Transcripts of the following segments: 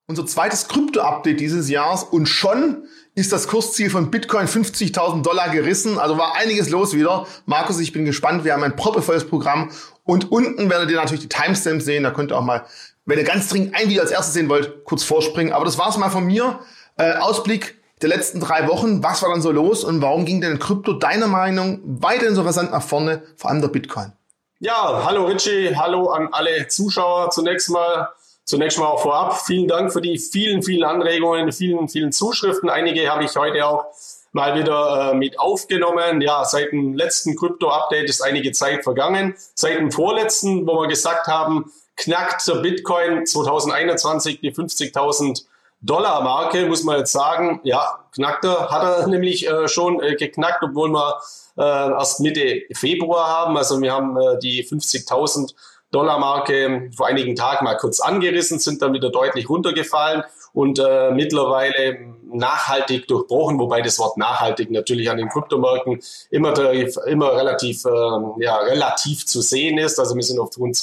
Unser zweites Krypto-Update dieses Jahres und schon ist das Kursziel von Bitcoin $50.000 gerissen. Also war einiges los wieder. Markus, ich bin gespannt. Wir haben ein proppevolles Programm und unten werdet ihr natürlich die Timestamps sehen. Da könnt ihr auch mal, wenn ihr ganz dringend ein Video als erstes sehen wollt, kurz vorspringen. Aber das war's mal von mir. Ausblick der letzten 3 Wochen. Was war dann so los und warum ging denn Krypto deiner Meinung weiterhin so rasant nach vorne, vor allem der Bitcoin? Ja, hallo Richie, hallo an alle Zuschauer zunächst mal auch vorab. Vielen Dank für die vielen Anregungen, vielen Zuschriften. Einige habe ich heute auch mal wieder mit aufgenommen. Ja, seit dem letzten Krypto-Update ist einige Zeit vergangen. Seit dem vorletzten, wo wir gesagt haben, knackt der Bitcoin 2021 die $50.000 Marke, muss man jetzt sagen. Ja, hat er nämlich schon geknackt, obwohl wir erst Mitte Februar haben. Also wir haben die $50.000 Marke vor einigen Tagen mal kurz angerissen, sind dann wieder deutlich runtergefallen und mittlerweile nachhaltig durchbrochen, wobei das Wort nachhaltig natürlich an den Kryptomärkten immer relativ zu sehen ist. Also wir sind auf rund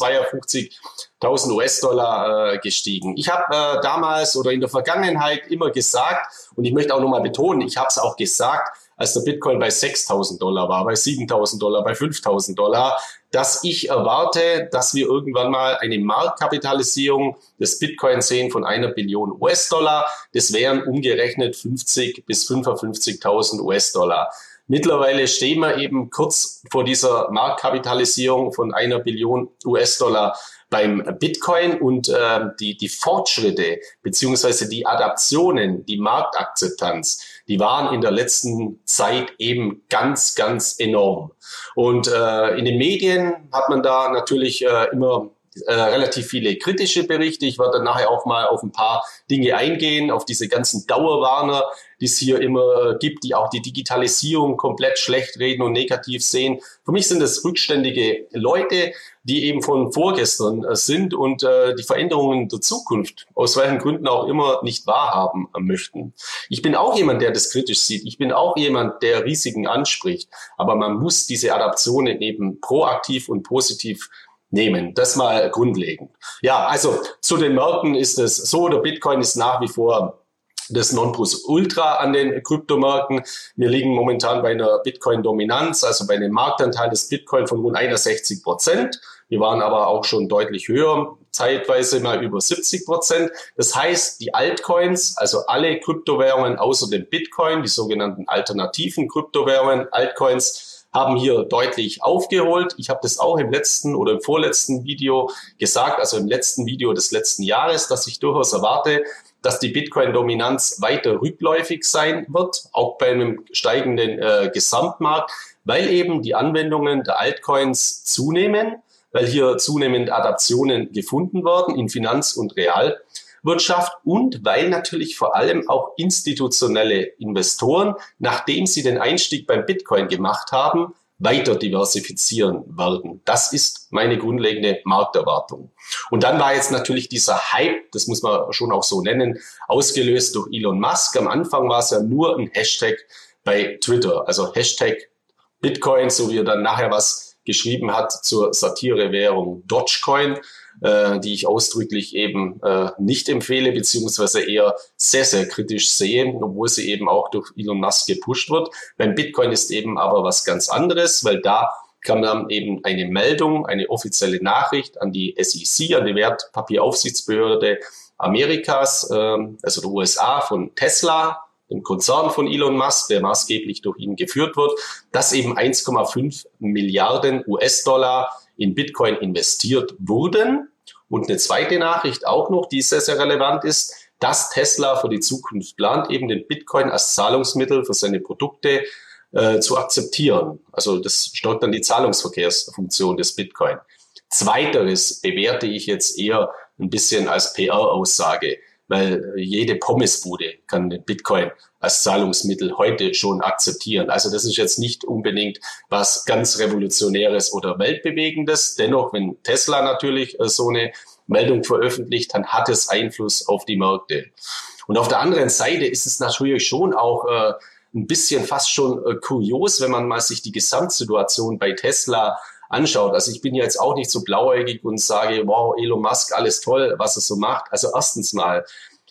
52.000 US-Dollar gestiegen. Ich habe damals oder in der Vergangenheit immer gesagt, und ich möchte auch nochmal betonen, ich habe es auch gesagt, als der Bitcoin bei $6.000 war, bei $7.000, bei $5.000, dass ich erwarte, dass wir irgendwann mal eine Marktkapitalisierung des Bitcoin sehen von 1 Billion US-Dollar. Das wären umgerechnet 50 bis 55.000 US-Dollar. Mittlerweile stehen wir eben kurz vor dieser Marktkapitalisierung von 1 Billion US-Dollar beim Bitcoin und die Fortschritte beziehungsweise die Adaptionen, die Marktakzeptanz, die waren in der letzten Zeit eben ganz enorm. Und in den Medien hat man da natürlich immer relativ viele kritische Berichte. Ich werde dann nachher auch mal auf ein paar Dinge eingehen, auf diese ganzen Dauerwarner, die es hier immer gibt, die auch die Digitalisierung komplett schlecht reden und negativ sehen. Für mich sind es rückständige Leute, die eben von vorgestern sind und die Veränderungen der Zukunft, aus welchen Gründen auch immer, nicht wahrhaben möchten. Ich bin auch jemand, der das kritisch sieht. Ich bin auch jemand, der Risiken anspricht. Aber man muss diese Adaptionen eben proaktiv und positiv nehmen. Das mal grundlegend. Ja, also zu den Märkten ist es so, der Bitcoin ist nach wie vor das Nonplusultra an den Kryptomärkten. Wir liegen momentan bei einer Bitcoin-Dominanz, also bei einem Marktanteil des Bitcoin von rund 61%. Wir waren aber auch schon deutlich höher, zeitweise mal über 70%. Das heißt, die Altcoins, also alle Kryptowährungen außer dem Bitcoin, die sogenannten alternativen Kryptowährungen, Altcoins, haben hier deutlich aufgeholt. Ich habe das auch im letzten oder im vorletzten Video gesagt, also im letzten Video des letzten Jahres, dass ich durchaus erwarte, dass die Bitcoin-Dominanz weiter rückläufig sein wird, auch bei einem steigenden Gesamtmarkt, weil eben die Anwendungen der Altcoins zunehmen, weil hier zunehmend Adaptionen gefunden werden in Finanz- und Realwirtschaft und weil natürlich vor allem auch institutionelle Investoren, nachdem sie den Einstieg beim Bitcoin gemacht haben, weiter diversifizieren werden. Das ist meine grundlegende Markterwartung. Und dann war jetzt natürlich dieser Hype, das muss man schon auch so nennen, ausgelöst durch Elon Musk. Am Anfang war es ja nur ein Hashtag bei Twitter, also Hashtag Bitcoin, so wie er dann nachher was geschrieben hat zur Satirewährung Dogecoin, die ich ausdrücklich eben nicht empfehle, beziehungsweise eher sehr kritisch sehe, obwohl sie eben auch durch Elon Musk gepusht wird. Beim Bitcoin ist eben aber was ganz anderes, weil da kam dann eben eine Meldung, eine offizielle Nachricht an die SEC, an die Wertpapieraufsichtsbehörde Amerikas, also der USA, von Tesla, dem Konzern von Elon Musk, der maßgeblich durch ihn geführt wird, dass eben 1,5 Milliarden US-Dollar in Bitcoin investiert wurden. Und eine zweite Nachricht auch noch, die sehr relevant ist, dass Tesla für die Zukunft plant, eben den Bitcoin als Zahlungsmittel für seine Produkte zu akzeptieren. Also das steuert dann die Zahlungsverkehrsfunktion des Bitcoin. Zweiteres bewerte ich jetzt eher ein bisschen als PR-Aussage, weil jede Pommesbude kann den Bitcoin als Zahlungsmittel heute schon akzeptieren. Also das ist jetzt nicht unbedingt was ganz Revolutionäres oder Weltbewegendes. Dennoch, wenn Tesla natürlich so eine Meldung veröffentlicht, dann hat es Einfluss auf die Märkte. Und auf der anderen Seite ist es natürlich schon auch ein bisschen fast schon kurios, wenn man mal sich die Gesamtsituation bei Tesla anschaut. Also ich bin jetzt auch nicht so blauäugig und sage, wow, Elon Musk, alles toll, was er so macht. Also erstens mal,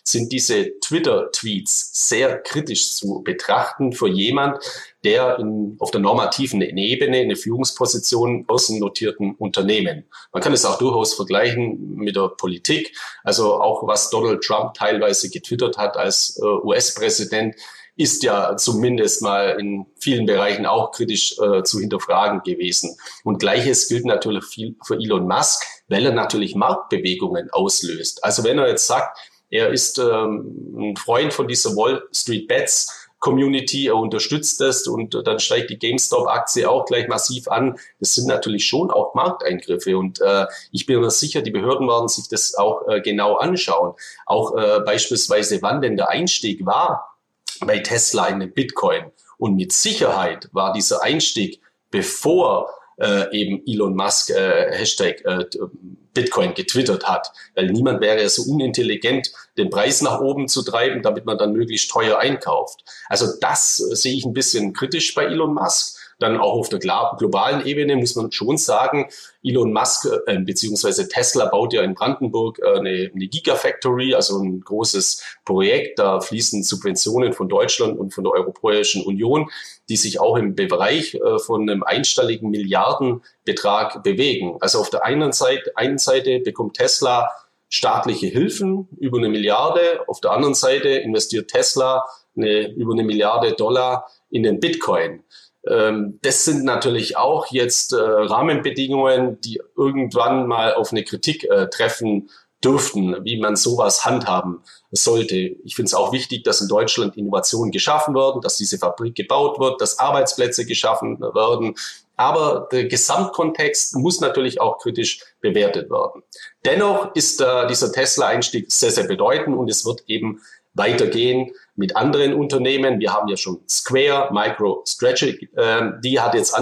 sind diese Twitter-Tweets sehr kritisch zu betrachten für jemand, der auf der normativen Ebene eine Führungsposition börsennotierten Unternehmen. Man kann es auch durchaus vergleichen mit der Politik. Also auch was Donald Trump teilweise getwittert hat als US-Präsident, ist ja zumindest mal in vielen Bereichen auch kritisch zu hinterfragen gewesen. Und Gleiches gilt natürlich viel für Elon Musk, weil er natürlich Marktbewegungen auslöst. Also wenn er jetzt sagt, er ist ein Freund von dieser Wall Street Bets Community, er unterstützt das und dann steigt die GameStop-Aktie auch gleich massiv an. Das sind natürlich schon auch Markteingriffe und ich bin mir sicher, die Behörden werden sich das auch genau anschauen. Auch beispielsweise, wann denn der Einstieg war bei Tesla in den Bitcoin. Und mit Sicherheit war dieser Einstieg, bevor eben Elon Musk Hashtag Bitcoin getwittert hat. Weil niemand wäre so unintelligent, den Preis nach oben zu treiben, damit man dann möglichst teuer einkauft. Also das sehe ich ein bisschen kritisch bei Elon Musk. Dann auch auf der globalen Ebene muss man schon sagen, Elon Musk beziehungsweise Tesla baut ja in Brandenburg eine Gigafactory, also ein großes Projekt. Da fließen Subventionen von Deutschland und von der Europäischen Union, die sich auch im Bereich von einem einstelligen Milliardenbetrag bewegen. Also auf der einen Seite bekommt Tesla staatliche Hilfen über 1 Milliarde. Auf der anderen Seite investiert Tesla über 1 Milliarde Dollar in den Bitcoin. Das sind natürlich auch jetzt Rahmenbedingungen, die irgendwann mal auf eine Kritik treffen dürften, wie man sowas handhaben sollte. Ich finde es auch wichtig, dass in Deutschland Innovationen geschaffen werden, dass diese Fabrik gebaut wird, dass Arbeitsplätze geschaffen werden. Aber der Gesamtkontext muss natürlich auch kritisch bewertet werden. Dennoch ist dieser Tesla-Einstieg sehr, sehr bedeutend und es wird eben weitergehen mit anderen Unternehmen. Wir haben ja schon Square, MicroStrategy, die hat jetzt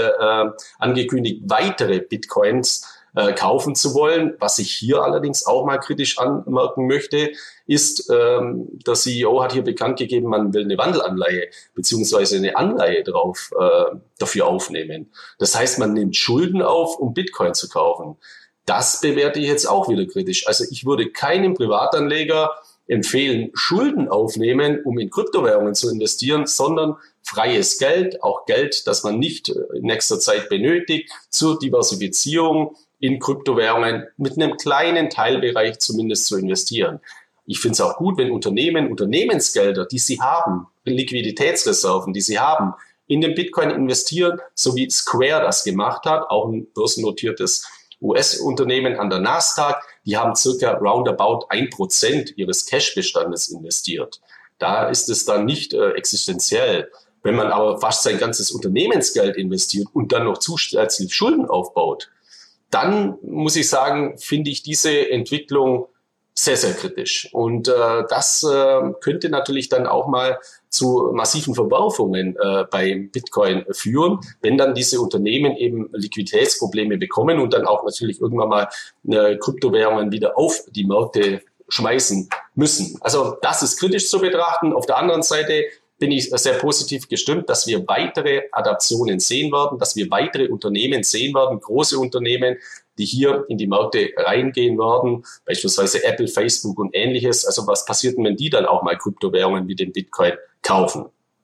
angekündigt, weitere Bitcoins kaufen zu wollen. Was ich hier allerdings auch mal kritisch anmerken möchte, ist, der CEO hat hier bekannt gegeben, man will eine Wandelanleihe beziehungsweise eine Anleihe dafür aufnehmen. Das heißt, man nimmt Schulden auf, um Bitcoin zu kaufen. Das bewerte ich jetzt auch wieder kritisch. Also ich würde keinem Privatanleger empfehlen, Schulden aufnehmen, um in Kryptowährungen zu investieren, sondern freies Geld, auch Geld, das man nicht in nächster Zeit benötigt, zur Diversifizierung in Kryptowährungen mit einem kleinen Teilbereich zumindest zu investieren. Ich finde es auch gut, wenn Unternehmensgelder, die sie haben, Liquiditätsreserven, die sie haben, in den Bitcoin investieren, so wie Square das gemacht hat, auch ein börsennotiertes US-Unternehmen an der Nasdaq, die haben circa roundabout 1% ihres Cash-Bestandes investiert. Da ist es dann nicht existenziell. Wenn man aber fast sein ganzes Unternehmensgeld investiert und dann noch zusätzlich Schulden aufbaut, dann muss ich sagen, finde ich diese Entwicklung sehr, sehr kritisch. Und das könnte natürlich dann auch mal zu massiven Verwerfungen bei Bitcoin führen, wenn dann diese Unternehmen eben Liquiditätsprobleme bekommen und dann auch natürlich irgendwann mal Kryptowährungen wieder auf die Märkte schmeißen müssen. Also das ist kritisch zu betrachten. Auf der anderen Seite bin ich sehr positiv gestimmt, dass wir weitere Adaptionen sehen werden, dass wir weitere Unternehmen sehen werden, große Unternehmen, die hier in die Märkte reingehen werden, beispielsweise Apple, Facebook und Ähnliches. Also was passiert denn, wenn die dann auch mal Kryptowährungen wie den Bitcoin kaufen?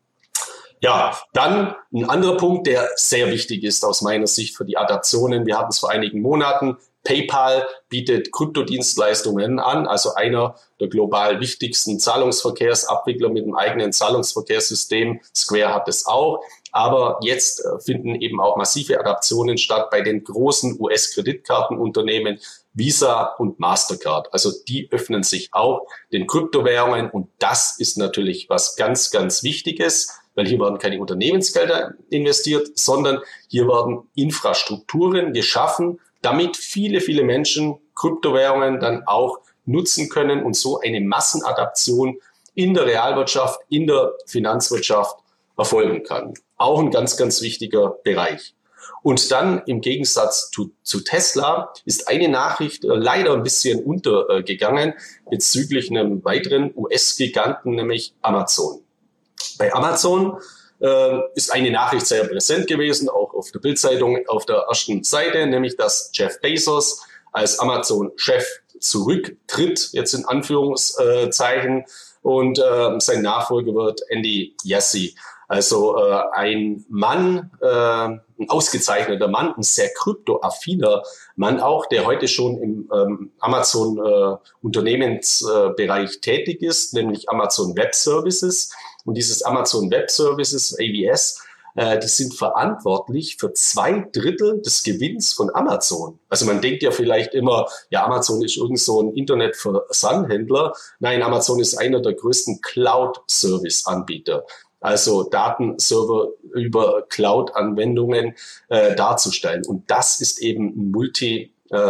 Ja, dann ein anderer Punkt, der sehr wichtig ist aus meiner Sicht für die Adaptionen. Wir hatten es vor einigen Monaten. PayPal bietet Kryptodienstleistungen an, also einer der global wichtigsten Zahlungsverkehrsabwickler mit einem eigenen Zahlungsverkehrssystem. Square hat es auch. Aber jetzt finden eben auch massive Adaptionen statt bei den großen US-Kreditkartenunternehmen Visa und Mastercard. Also die öffnen sich auch den Kryptowährungen und das ist natürlich was ganz, ganz Wichtiges, weil hier werden keine Unternehmensgelder investiert, sondern hier werden Infrastrukturen geschaffen, damit viele, viele Menschen Kryptowährungen dann auch nutzen können und so eine Massenadaption in der Realwirtschaft, in der Finanzwirtschaft erfolgen kann. Auch ein ganz, ganz wichtiger Bereich. Und dann im Gegensatz zu Tesla ist eine Nachricht leider ein bisschen untergegangen bezüglich einem weiteren US-Giganten, nämlich Amazon. Bei Amazon ist eine Nachricht sehr präsent gewesen, auch auf der Bild-Zeitung auf der ersten Seite, nämlich dass Jeff Bezos als Amazon-Chef zurücktritt, jetzt in Anführungszeichen, und sein Nachfolger wird Andy Jassy. Also ein Mann, ein ausgezeichneter Mann, ein sehr kryptoaffiner Mann auch, der heute schon im Amazon-Unternehmensbereich tätig ist, nämlich Amazon Web Services. Und dieses Amazon Web Services, AWS, die sind verantwortlich für 2/3 des Gewinns von Amazon. Also man denkt ja vielleicht immer, ja, Amazon ist irgend so ein Internet-Versandhändler. Nein, Amazon ist einer der größten Cloud-Service-Anbieter. Also Datenserver über Cloud-Anwendungen darzustellen. Und das ist eben ein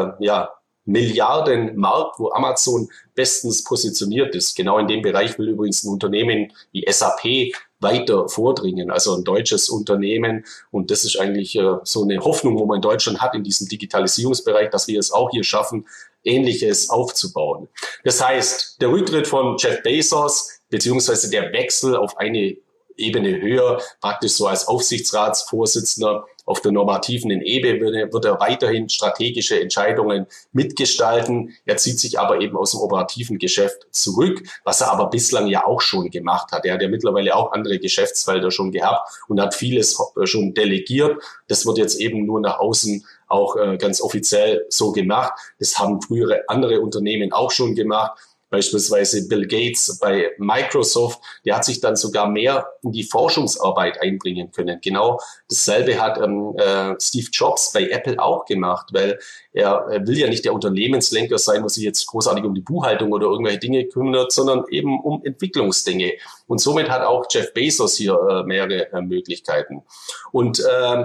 Milliardenmarkt, wo Amazon bestens positioniert ist. Genau in dem Bereich will übrigens ein Unternehmen wie SAP weiter vordringen, also ein deutsches Unternehmen. Und das ist eigentlich so eine Hoffnung, wo man in Deutschland hat in diesem Digitalisierungsbereich, dass wir es auch hier schaffen, Ähnliches aufzubauen. Das heißt, der Rücktritt von Jeff Bezos beziehungsweise der Wechsel auf eine Ebene höher, praktisch so als Aufsichtsratsvorsitzender auf der normativen Ebene wird er weiterhin strategische Entscheidungen mitgestalten. Er zieht sich aber eben aus dem operativen Geschäft zurück, was er aber bislang ja auch schon gemacht hat. Er hat ja mittlerweile auch andere Geschäftsfelder schon gehabt und hat vieles schon delegiert. Das wird jetzt eben nur nach außen auch ganz offiziell so gemacht. Das haben frühere andere Unternehmen auch schon gemacht. Beispielsweise Bill Gates bei Microsoft, der hat sich dann sogar mehr in die Forschungsarbeit einbringen können. Genau dasselbe hat Steve Jobs bei Apple auch gemacht, weil er will ja nicht der Unternehmenslenker sein, was sich jetzt großartig um die Buchhaltung oder irgendwelche Dinge kümmert, sondern eben um Entwicklungsdinge. Und somit hat auch Jeff Bezos hier mehrere Möglichkeiten. Und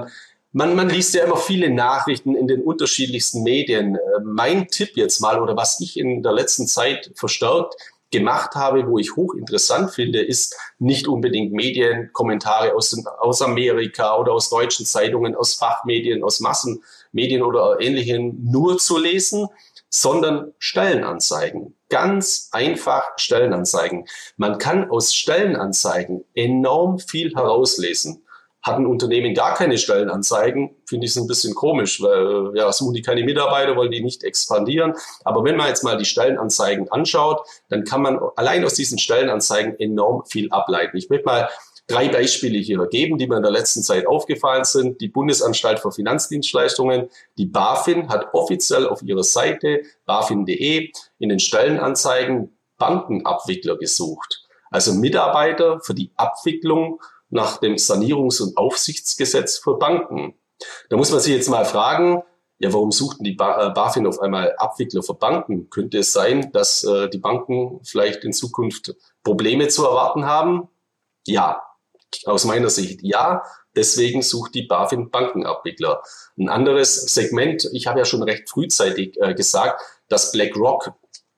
man liest ja immer viele Nachrichten in den unterschiedlichsten Medien. Mein Tipp jetzt mal, oder was ich in der letzten Zeit verstärkt gemacht habe, wo ich hochinteressant finde, ist nicht unbedingt Medienkommentare aus Amerika oder aus deutschen Zeitungen, aus Fachmedien, aus Massenmedien oder Ähnlichem nur zu lesen, sondern Stellenanzeigen. Ganz einfach Stellenanzeigen. Man kann aus Stellenanzeigen enorm viel herauslesen. Hat ein Unternehmen gar keine Stellenanzeigen, finde ich es ein bisschen komisch, weil ja, suchen die keine Mitarbeiter, wollen die nicht expandieren. Aber wenn man jetzt mal die Stellenanzeigen anschaut, dann kann man allein aus diesen Stellenanzeigen enorm viel ableiten. Ich möchte mal 3 Beispiele hier geben, die mir in der letzten Zeit aufgefallen sind. Die Bundesanstalt für Finanzdienstleistungen, die BaFin, hat offiziell auf ihrer Seite bafin.de in den Stellenanzeigen Bankenabwickler gesucht. Also Mitarbeiter für die Abwicklung nach dem Sanierungs- und Aufsichtsgesetz für Banken. Da muss man sich jetzt mal fragen, ja, warum suchten die BaFin auf einmal Abwickler für Banken? Könnte es sein, dass die Banken vielleicht in Zukunft Probleme zu erwarten haben? Ja, aus meiner Sicht ja. Deswegen sucht die BaFin Bankenabwickler. Ein anderes Segment, ich habe ja schon recht frühzeitig gesagt, dass BlackRock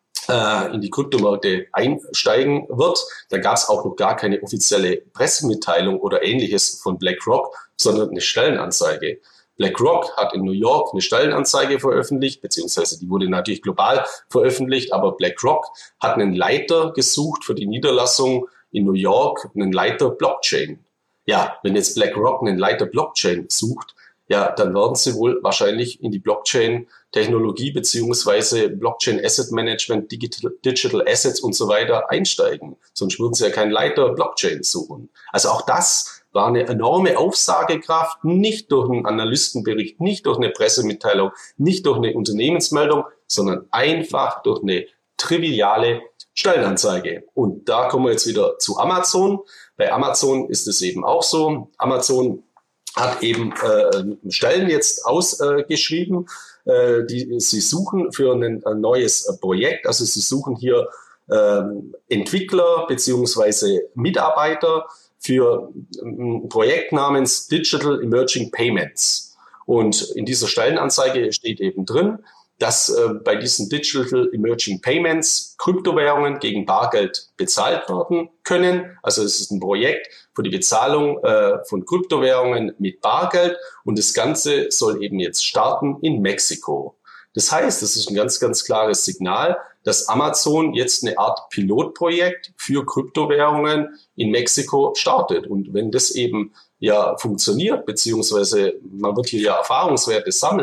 in die Kryptomärkte einsteigen wird. Da gab es auch noch gar keine offizielle Pressemitteilung oder Ähnliches von BlackRock, sondern eine Stellenanzeige. BlackRock hat in New York eine Stellenanzeige veröffentlicht, beziehungsweise die wurde natürlich global veröffentlicht, aber BlackRock hat einen Leiter gesucht für die Niederlassung in New York, einen Leiter Blockchain. Ja, wenn jetzt BlackRock einen Leiter Blockchain sucht, ja, dann werden sie wohl wahrscheinlich in die Blockchain-Technologie beziehungsweise Blockchain-Asset-Management, Digital Assets und so weiter einsteigen. Sonst würden sie ja keinen Leiter Blockchain suchen. Also auch das war eine enorme Aufsagekraft, nicht durch einen Analystenbericht, nicht durch eine Pressemitteilung, nicht durch eine Unternehmensmeldung, sondern einfach durch eine triviale Stellenanzeige. Und da kommen wir jetzt wieder zu Amazon. Bei Amazon ist es eben auch so. Amazon hat eben Stellen jetzt ausgeschrieben, die sie suchen für ein neues Projekt. Also sie suchen hier Entwickler beziehungsweise Mitarbeiter für ein Projekt namens Digital Emerging Payments. Und in dieser Stellenanzeige steht eben drin, dass bei diesen Digital Emerging Payments Kryptowährungen gegen Bargeld bezahlt werden können. Also es ist ein Projekt für die Bezahlung von Kryptowährungen mit Bargeld und das Ganze soll eben jetzt starten in Mexiko. Das heißt, das ist ein ganz, ganz klares Signal, dass Amazon jetzt eine Art Pilotprojekt für Kryptowährungen in Mexiko startet. Und wenn das eben ja funktioniert, beziehungsweise man wird hier ja Erfahrungswerte sammeln,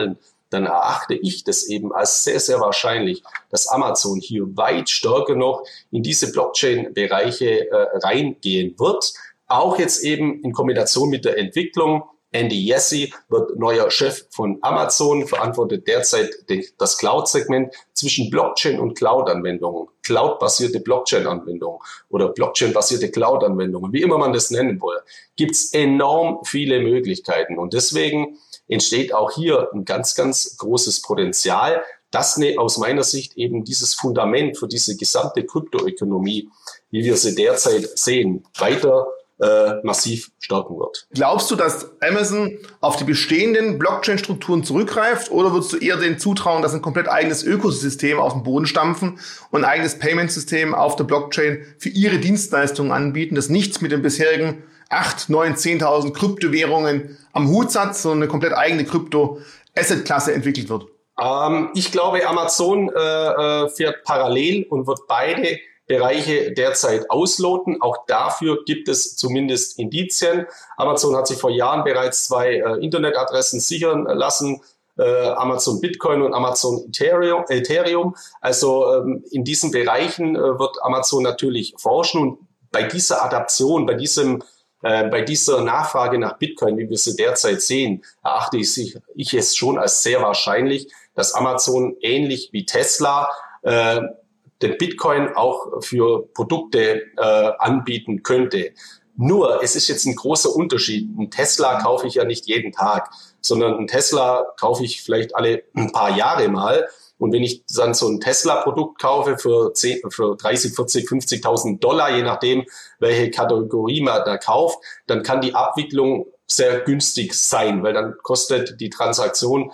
dann erachte ich das eben als sehr, sehr wahrscheinlich, dass Amazon hier weit stärker noch in diese Blockchain-Bereiche reingehen wird. Auch jetzt eben in Kombination mit der Entwicklung. Andy Jassy wird neuer Chef von Amazon, verantwortet derzeit das Cloud-Segment zwischen Blockchain und Cloud-Anwendungen, Cloud-basierte Blockchain-Anwendungen oder Blockchain-basierte Cloud-Anwendungen, wie immer man das nennen will, gibt es enorm viele Möglichkeiten. Und deswegen entsteht auch hier ein ganz, ganz großes Potenzial, das aus meiner Sicht eben dieses Fundament für diese gesamte Kryptoökonomie, wie wir sie derzeit sehen, weiter massiv stärken wird. Glaubst du, dass Amazon auf die bestehenden Blockchain-Strukturen zurückgreift oder würdest du eher denen zutrauen, dass ein komplett eigenes Ökosystem auf den Boden stampfen und ein eigenes Payment-System auf der Blockchain für ihre Dienstleistungen anbieten, das nichts mit den bisherigen 8, 9, 10.000 Kryptowährungen am Hut hat, sondern eine komplett eigene Krypto-Asset-Klasse entwickelt wird? Ich glaube, Amazon fährt parallel und wird beide Bereiche derzeit ausloten. Auch dafür gibt es zumindest Indizien. Amazon hat sich vor Jahren bereits 2 Internetadressen sichern lassen, Amazon Bitcoin und Amazon Ethereum. Also in diesen Bereichen wird Amazon natürlich forschen und bei dieser Adaption, bei dieser Nachfrage nach Bitcoin, wie wir sie derzeit sehen, erachte ich es schon als sehr wahrscheinlich, dass Amazon ähnlich wie Tesla den Bitcoin auch für Produkte anbieten könnte. Nur, es ist jetzt ein großer Unterschied. Ein Tesla kaufe ich ja nicht jeden Tag, sondern ein Tesla kaufe ich vielleicht alle ein paar Jahre mal. Und wenn ich dann so ein Tesla-Produkt kaufe für 30, 40, 50.000 $, je nachdem, welche Kategorie man da kauft, dann kann die Abwicklung sehr günstig sein, weil dann kostet die Transaktion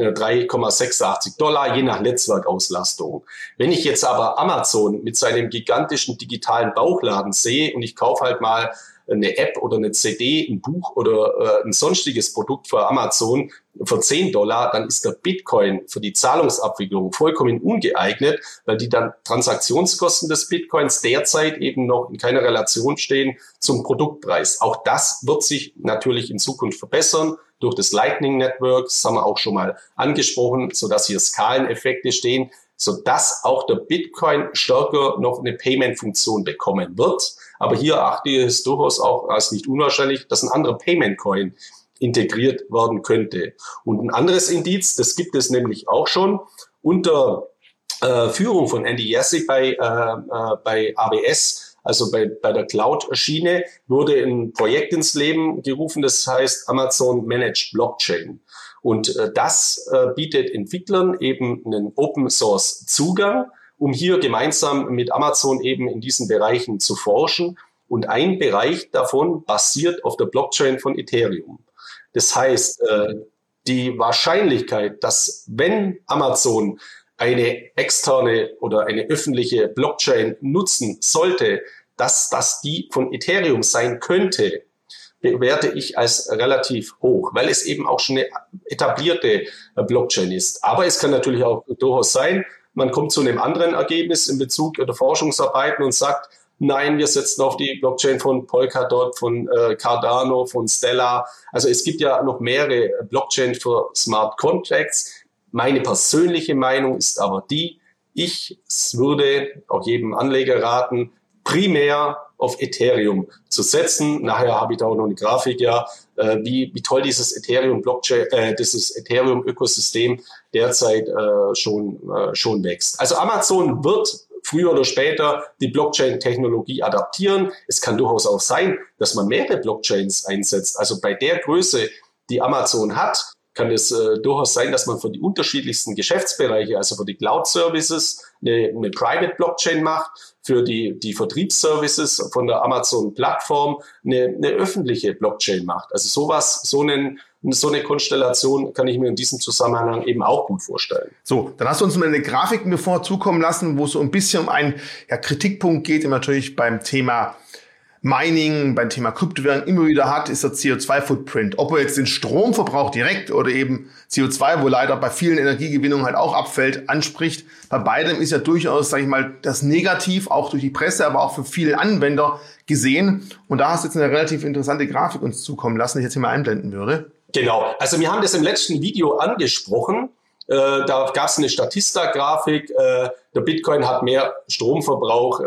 3,86 $, je nach Netzwerkauslastung. Wenn ich jetzt aber Amazon mit seinem gigantischen digitalen Bauchladen sehe und ich kaufe halt mal eine App oder eine CD, ein Buch oder ein sonstiges Produkt für Amazon für 10 $, dann ist der Bitcoin für die Zahlungsabwicklung vollkommen ungeeignet, weil die dann Transaktionskosten des Bitcoins derzeit eben noch in keiner Relation stehen zum Produktpreis. Auch das wird sich natürlich in Zukunft verbessern durch das Lightning Network, das haben wir auch schon mal angesprochen, sodass hier Skaleneffekte stehen, sodass auch der Bitcoin stärker noch eine Payment-Funktion bekommen wird. Aber hier erachte ich es durchaus auch als nicht unwahrscheinlich, dass ein anderer Payment-Coin integriert werden könnte. Und ein anderes Indiz, das gibt es nämlich auch schon, unter Führung von Andy Jassy bei AWS, also bei der Cloud-Schiene, wurde ein Projekt ins Leben gerufen, das heißt Amazon Managed Blockchain. Und das bietet Entwicklern eben einen Open-Source-Zugang, um hier gemeinsam mit Amazon eben in diesen Bereichen zu forschen. Und ein Bereich davon basiert auf der Blockchain von Ethereum. Das heißt, die Wahrscheinlichkeit, dass wenn Amazon eine externe oder eine öffentliche Blockchain nutzen sollte, dass das die von Ethereum sein könnte, bewerte ich als relativ hoch, weil es eben auch schon eine etablierte Blockchain ist. Aber es kann natürlich auch durchaus sein, man kommt zu einem anderen Ergebnis in Bezug der Forschungsarbeiten und sagt, nein, wir setzen auf die Blockchain von Polkadot, von Cardano, von Stellar. Also es gibt ja noch mehrere Blockchain für Smart Contracts. Meine persönliche Meinung ist aber die, ich würde auch jedem Anleger raten, primär auf Ethereum zu setzen. Nachher habe ich da auch noch eine Grafik, wie toll dieses Ethereum-Ökosystem derzeit schon wächst. Also Amazon wird früher oder später die Blockchain-Technologie adaptieren. Es kann durchaus auch sein, dass man mehrere Blockchains einsetzt. Also bei der Größe, die Amazon hat, kann es durchaus sein, dass man für die unterschiedlichsten Geschäftsbereiche, also für die Cloud-Services, eine Private Blockchain macht, für die Vertriebsservices von der Amazon-Plattform eine öffentliche Blockchain macht. Also so eine Konstellation kann ich mir in diesem Zusammenhang eben auch gut vorstellen. So, dann hast du uns mal eine Grafik mir vorher zukommen lassen, wo es so ein bisschen um einen Kritikpunkt geht, den man natürlich beim Thema Mining, beim Thema Kryptowährung immer wieder hat, ist der CO2-Footprint. Ob er jetzt den Stromverbrauch direkt oder eben CO2, wo leider bei vielen Energiegewinnungen halt auch abfällt, anspricht. Bei beidem ist ja durchaus, sage ich mal, das Negativ auch durch die Presse, aber auch für viele Anwender gesehen. Und da hast du jetzt eine relativ interessante Grafik uns zukommen lassen, die ich jetzt hier mal einblenden würde. Genau. Also wir haben das im letzten Video angesprochen. Da gab es eine Statista-Grafik. Der Bitcoin hat mehr Stromverbrauch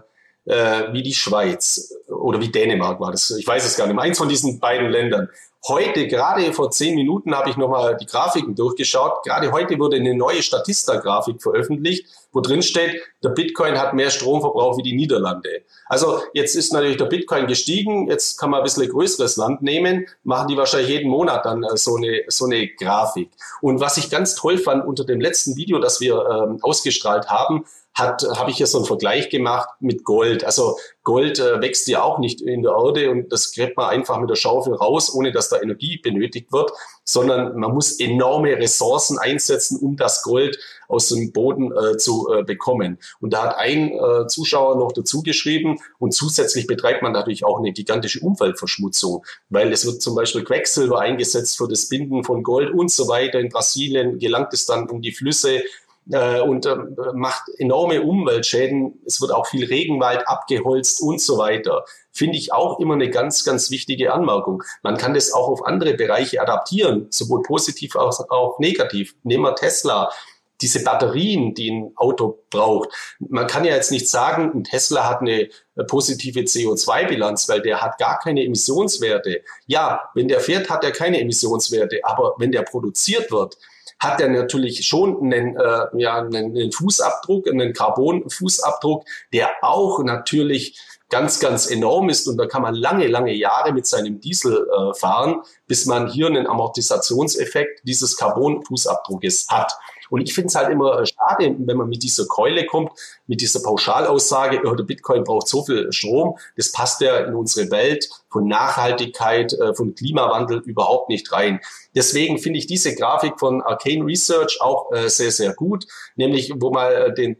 wie die Schweiz oder wie Dänemark war das. Ich weiß es gar nicht mehr. Eins von diesen beiden Ländern. Heute, gerade vor 10 Minuten, habe ich nochmal die Grafiken durchgeschaut. Gerade heute wurde eine neue Statista-Grafik veröffentlicht, wo drin steht, der Bitcoin hat mehr Stromverbrauch wie die Niederlande. Also jetzt ist natürlich der Bitcoin gestiegen. Jetzt kann man ein bisschen ein größeres Land nehmen, machen die wahrscheinlich jeden Monat dann so eine Grafik. Und was ich ganz toll fand unter dem letzten Video, das wir ausgestrahlt haben, habe ich hier so einen Vergleich gemacht mit Gold. Also Gold wächst ja auch nicht in der Erde und das gräbt man einfach mit der Schaufel raus, ohne dass da Energie benötigt wird, sondern man muss enorme Ressourcen einsetzen, um das Gold aus dem Boden zu bekommen. Und da hat ein Zuschauer noch dazu geschrieben, und zusätzlich betreibt man natürlich auch eine gigantische Umweltverschmutzung, weil es wird zum Beispiel Quecksilber eingesetzt für das Binden von Gold und so weiter. In Brasilien gelangt es dann in die Flüsse und macht enorme Umweltschäden. Es wird auch viel Regenwald abgeholzt und so weiter. Finde ich auch immer eine ganz, ganz wichtige Anmerkung. Man kann das auch auf andere Bereiche adaptieren, sowohl positiv als auch negativ. Nehmen wir Tesla. Diese Batterien, die ein Auto braucht. Man kann ja jetzt nicht sagen, ein Tesla hat eine positive CO2-Bilanz, weil der hat gar keine Emissionswerte. Ja, wenn der fährt, hat er keine Emissionswerte. Aber wenn der produziert wird, hat er natürlich schon einen Fußabdruck, einen Carbon-Fußabdruck, der auch natürlich ganz, ganz enorm ist. Und da kann man lange, lange Jahre mit seinem Diesel fahren, bis man hier einen Amortisationseffekt dieses Carbon-Fußabdruckes hat. Und ich finde es halt immer schade, wenn man mit dieser Keule kommt, mit dieser Pauschalaussage, der Bitcoin braucht so viel Strom. Das passt ja in unsere Welt von Nachhaltigkeit, von Klimawandel überhaupt nicht rein. Deswegen finde ich diese Grafik von Arcane Research auch sehr, sehr gut, nämlich wo man den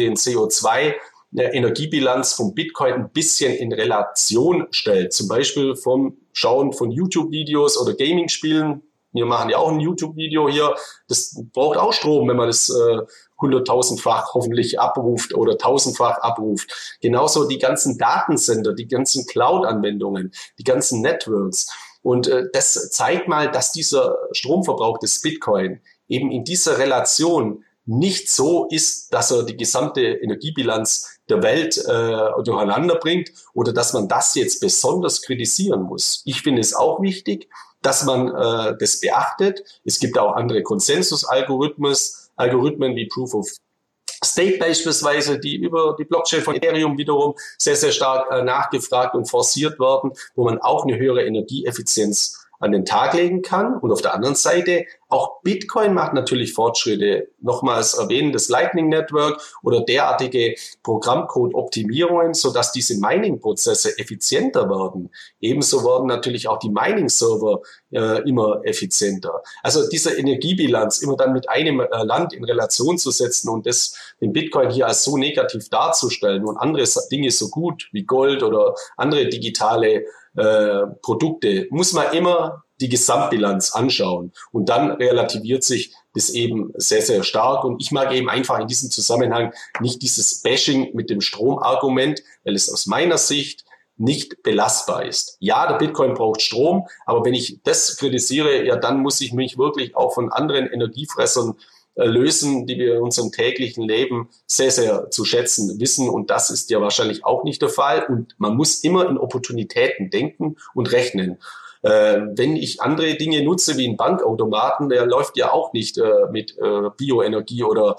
CO2 Energiebilanz vom Bitcoin ein bisschen in Relation stellt. Zum Beispiel vom Schauen von YouTube-Videos oder Gaming-Spielen. Wir machen ja auch ein YouTube-Video hier. Das braucht auch Strom, wenn man das 100.000-fach hoffentlich abruft oder 1.000-fach abruft. Genauso die ganzen Datencenter, die ganzen Cloud-Anwendungen, die ganzen Networks. Und das zeigt mal, dass dieser Stromverbrauch des Bitcoin eben in dieser Relation nicht so ist, dass er die gesamte Energiebilanz der Welt durcheinander bringt oder dass man das jetzt besonders kritisieren muss. Ich finde es auch wichtig, dass man das beachtet. Es gibt auch andere Konsensus-Algorithmen wie Proof of Stake beispielsweise, die über die Blockchain von Ethereum wiederum sehr, sehr stark nachgefragt und forciert werden, wo man auch eine höhere Energieeffizienz an den Tag legen kann. Und auf der anderen Seite, auch Bitcoin macht natürlich Fortschritte. Nochmals erwähnen, das Lightning Network oder derartige Programmcode-Optimierungen, sodass diese Mining-Prozesse effizienter werden. Ebenso werden natürlich auch die Mining-Server immer effizienter. Also diese Energiebilanz immer dann mit einem Land in Relation zu setzen und den Bitcoin hier als so negativ darzustellen und andere Dinge so gut wie Gold oder andere digitale Produkte, muss man immer die Gesamtbilanz anschauen. Und dann relativiert sich das eben sehr, sehr stark. Und ich mag eben einfach in diesem Zusammenhang nicht dieses Bashing mit dem Stromargument, weil es aus meiner Sicht nicht belastbar ist. Ja, der Bitcoin braucht Strom, aber wenn ich das kritisiere, ja, dann muss ich mich wirklich auch von anderen Energiefressern lösen, die wir in unserem täglichen Leben sehr, sehr zu schätzen wissen. Und das ist ja wahrscheinlich auch nicht der Fall. Und man muss immer in Opportunitäten denken und rechnen. Wenn ich andere Dinge nutze wie einen Bankautomaten, der läuft ja auch nicht mit Bioenergie oder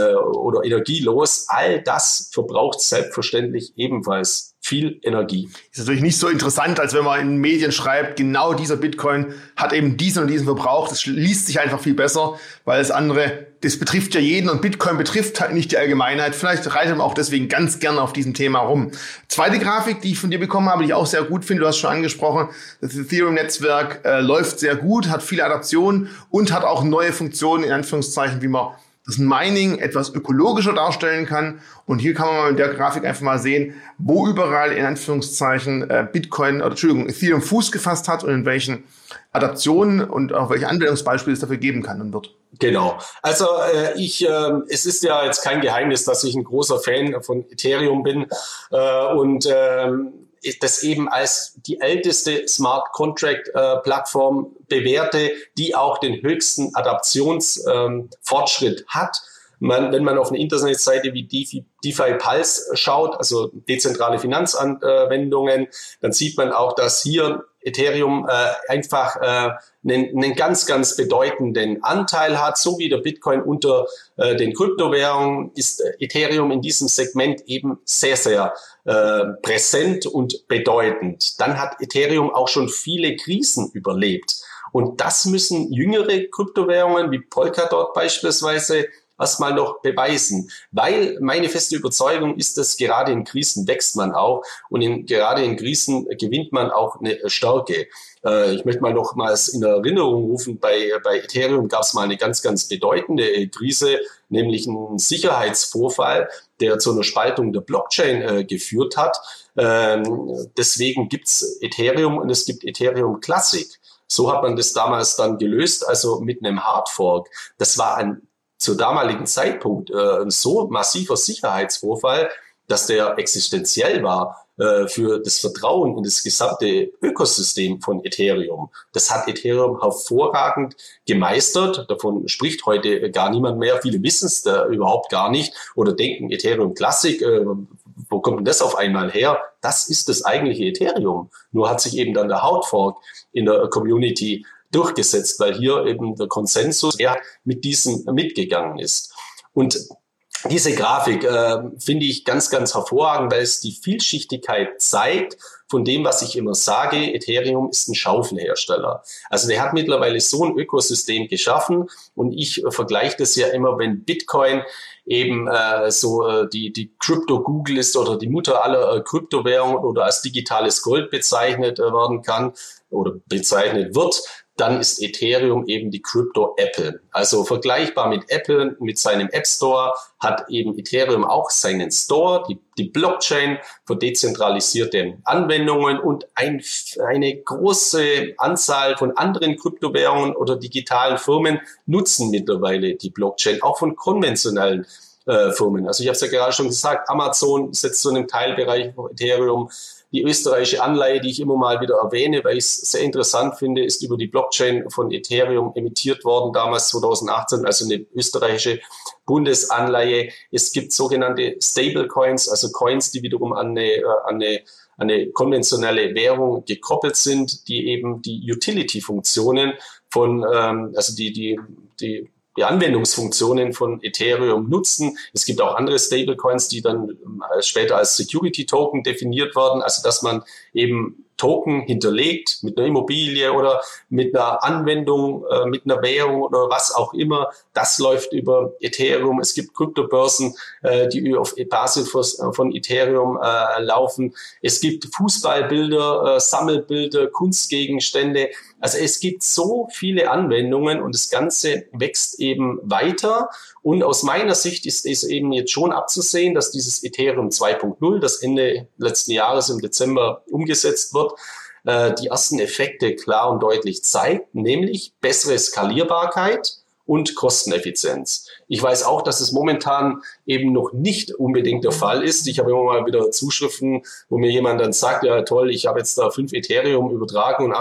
energielos. All das verbraucht selbstverständlich ebenfalls viel Energie. Ist natürlich nicht so interessant, als wenn man in Medien schreibt, genau dieser Bitcoin hat eben diesen und diesen Verbrauch. Das liest sich einfach viel besser, weil das andere, das betrifft ja jeden und Bitcoin betrifft halt nicht die Allgemeinheit. Vielleicht reitet man auch deswegen ganz gerne auf diesem Thema rum. Zweite Grafik, die ich von dir bekommen habe, die ich auch sehr gut finde, du hast schon angesprochen, das Ethereum-Netzwerk läuft sehr gut, hat viele Adaptionen und hat auch neue Funktionen, in Anführungszeichen, wie man das Mining etwas ökologischer darstellen kann. Und hier kann man mal in der Grafik einfach mal sehen, wo überall in Anführungszeichen Ethereum Fuß gefasst hat und in welchen Adaptionen und auch welche Anwendungsbeispiele es dafür geben kann und wird. Genau. Also es ist ja jetzt kein Geheimnis, dass ich ein großer Fan von Ethereum bin und das eben als die älteste Smart Contract Plattform bewerte, die auch den höchsten Adaptionsfortschritt hat. Wenn man auf eine Internetseite wie DeFi Pulse schaut, also dezentrale Finanzanwendungen, dann sieht man auch, dass hier Ethereum einfach einen ganz, ganz bedeutenden Anteil hat. So wie der Bitcoin unter den Kryptowährungen ist Ethereum in diesem Segment eben sehr, sehr präsent und bedeutend. Dann hat Ethereum auch schon viele Krisen überlebt. Und das müssen jüngere Kryptowährungen wie Polkadot beispielsweise erstmal noch beweisen, weil meine feste Überzeugung ist, dass gerade in Krisen wächst man auch und gerade in Krisen gewinnt man auch eine Stärke. Ich möchte mal nochmals in Erinnerung rufen, bei Ethereum gab es mal eine ganz, ganz bedeutende Krise, nämlich einen Sicherheitsvorfall, der zu einer Spaltung der Blockchain geführt hat. Deswegen gibt's Ethereum und es gibt Ethereum Classic. So hat man das damals dann gelöst, also mit einem Hardfork. Das war zu damaligen Zeitpunkt ein so massiver Sicherheitsvorfall, dass der existenziell war für das Vertrauen in das gesamte Ökosystem von Ethereum. Das hat Ethereum hervorragend gemeistert. Davon spricht heute gar niemand mehr. Viele wissen es da überhaupt gar nicht oder denken Ethereum Classic, wo kommt denn das auf einmal her? Das ist das eigentliche Ethereum. Nur hat sich eben dann der Hardfork in der Community durchgesetzt, weil hier eben der Konsensus eher mit diesem mitgegangen ist. Und diese Grafik finde ich ganz, ganz hervorragend, weil es die Vielschichtigkeit zeigt von dem, was ich immer sage. Ethereum ist ein Schaufelhersteller. Also der hat mittlerweile so ein Ökosystem geschaffen und ich vergleiche das ja immer, wenn Bitcoin eben die Crypto-Google ist oder die Mutter aller Kryptowährungen oder als digitales Gold bezeichnet werden kann oder bezeichnet wird, dann ist Ethereum eben die Crypto-Apple. Also vergleichbar mit Apple, mit seinem App Store, hat eben Ethereum auch seinen Store, die Blockchain für dezentralisierte Anwendungen und eine große Anzahl von anderen Kryptowährungen oder digitalen Firmen nutzen mittlerweile die Blockchain, auch von konventionellen Firmen. Also ich habe es ja gerade schon gesagt, Amazon setzt so einen Teilbereich von Ethereum. Die österreichische Anleihe, die ich immer mal wieder erwähne, weil ich es sehr interessant finde, ist über die Blockchain von Ethereum emittiert worden, damals 2018, also eine österreichische Bundesanleihe. Es gibt sogenannte Stablecoins, also Coins, die wiederum an eine konventionelle Währung gekoppelt sind, die eben die Utility-Funktionen von, also die Anwendungsfunktionen von Ethereum nutzen. Es gibt auch andere Stablecoins, die dann später als Security Token definiert werden, also dass man eben Token hinterlegt mit einer Immobilie oder mit einer Anwendung, mit einer Währung oder was auch immer. Das läuft über Ethereum. Es gibt Kryptobörsen, die auf Basis von Ethereum laufen. Es gibt Fußballbilder, Sammelbilder, Kunstgegenstände. Also es gibt so viele Anwendungen und das Ganze wächst eben weiter. Und aus meiner Sicht ist es eben jetzt schon abzusehen, dass dieses Ethereum 2.0, das Ende letzten Jahres im Dezember umgesetzt wird, die ersten Effekte klar und deutlich zeigt, nämlich bessere Skalierbarkeit und Kosteneffizienz. Ich weiß auch, dass es momentan eben noch nicht unbedingt der Fall ist. Ich habe immer mal wieder Zuschriften, wo mir jemand dann sagt, ja toll, ich habe jetzt da 5 Ethereum übertragen und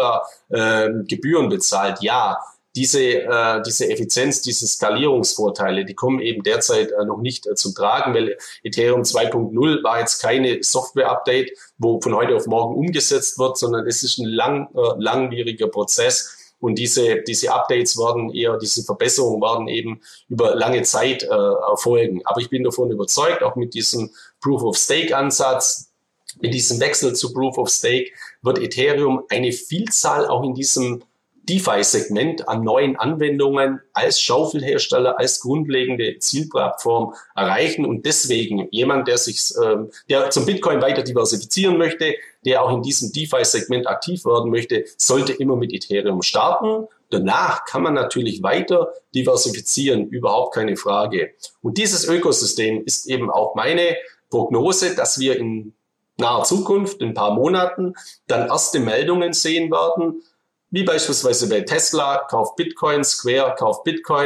$80 Gebühren bezahlt. Ja, diese Effizienz, diese Skalierungsvorteile, die kommen eben derzeit noch nicht zum Tragen, weil Ethereum 2.0 war jetzt keine Software-Update, wo von heute auf morgen umgesetzt wird, sondern es ist ein langwieriger Prozess. Und diese Updates diese Verbesserungen werden eben über lange Zeit erfolgen. Aber ich bin davon überzeugt, auch mit diesem Proof-of-Stake-Ansatz, mit diesem Wechsel zu Proof-of-Stake wird Ethereum eine Vielzahl auch in diesem DeFi-Segment an neuen Anwendungen als Schaufelhersteller, als grundlegende Zielplattform erreichen. Und deswegen jemand, der zum Bitcoin weiter diversifizieren möchte, der auch in diesem DeFi-Segment aktiv werden möchte, sollte immer mit Ethereum starten. Danach kann man natürlich weiter diversifizieren, überhaupt keine Frage. Und dieses Ökosystem ist eben auch meine Prognose, dass wir in naher Zukunft, in ein paar Monaten, dann erste Meldungen sehen werden, wie beispielsweise bei Tesla, kauft Bitcoin, Square, kauft Bitcoin,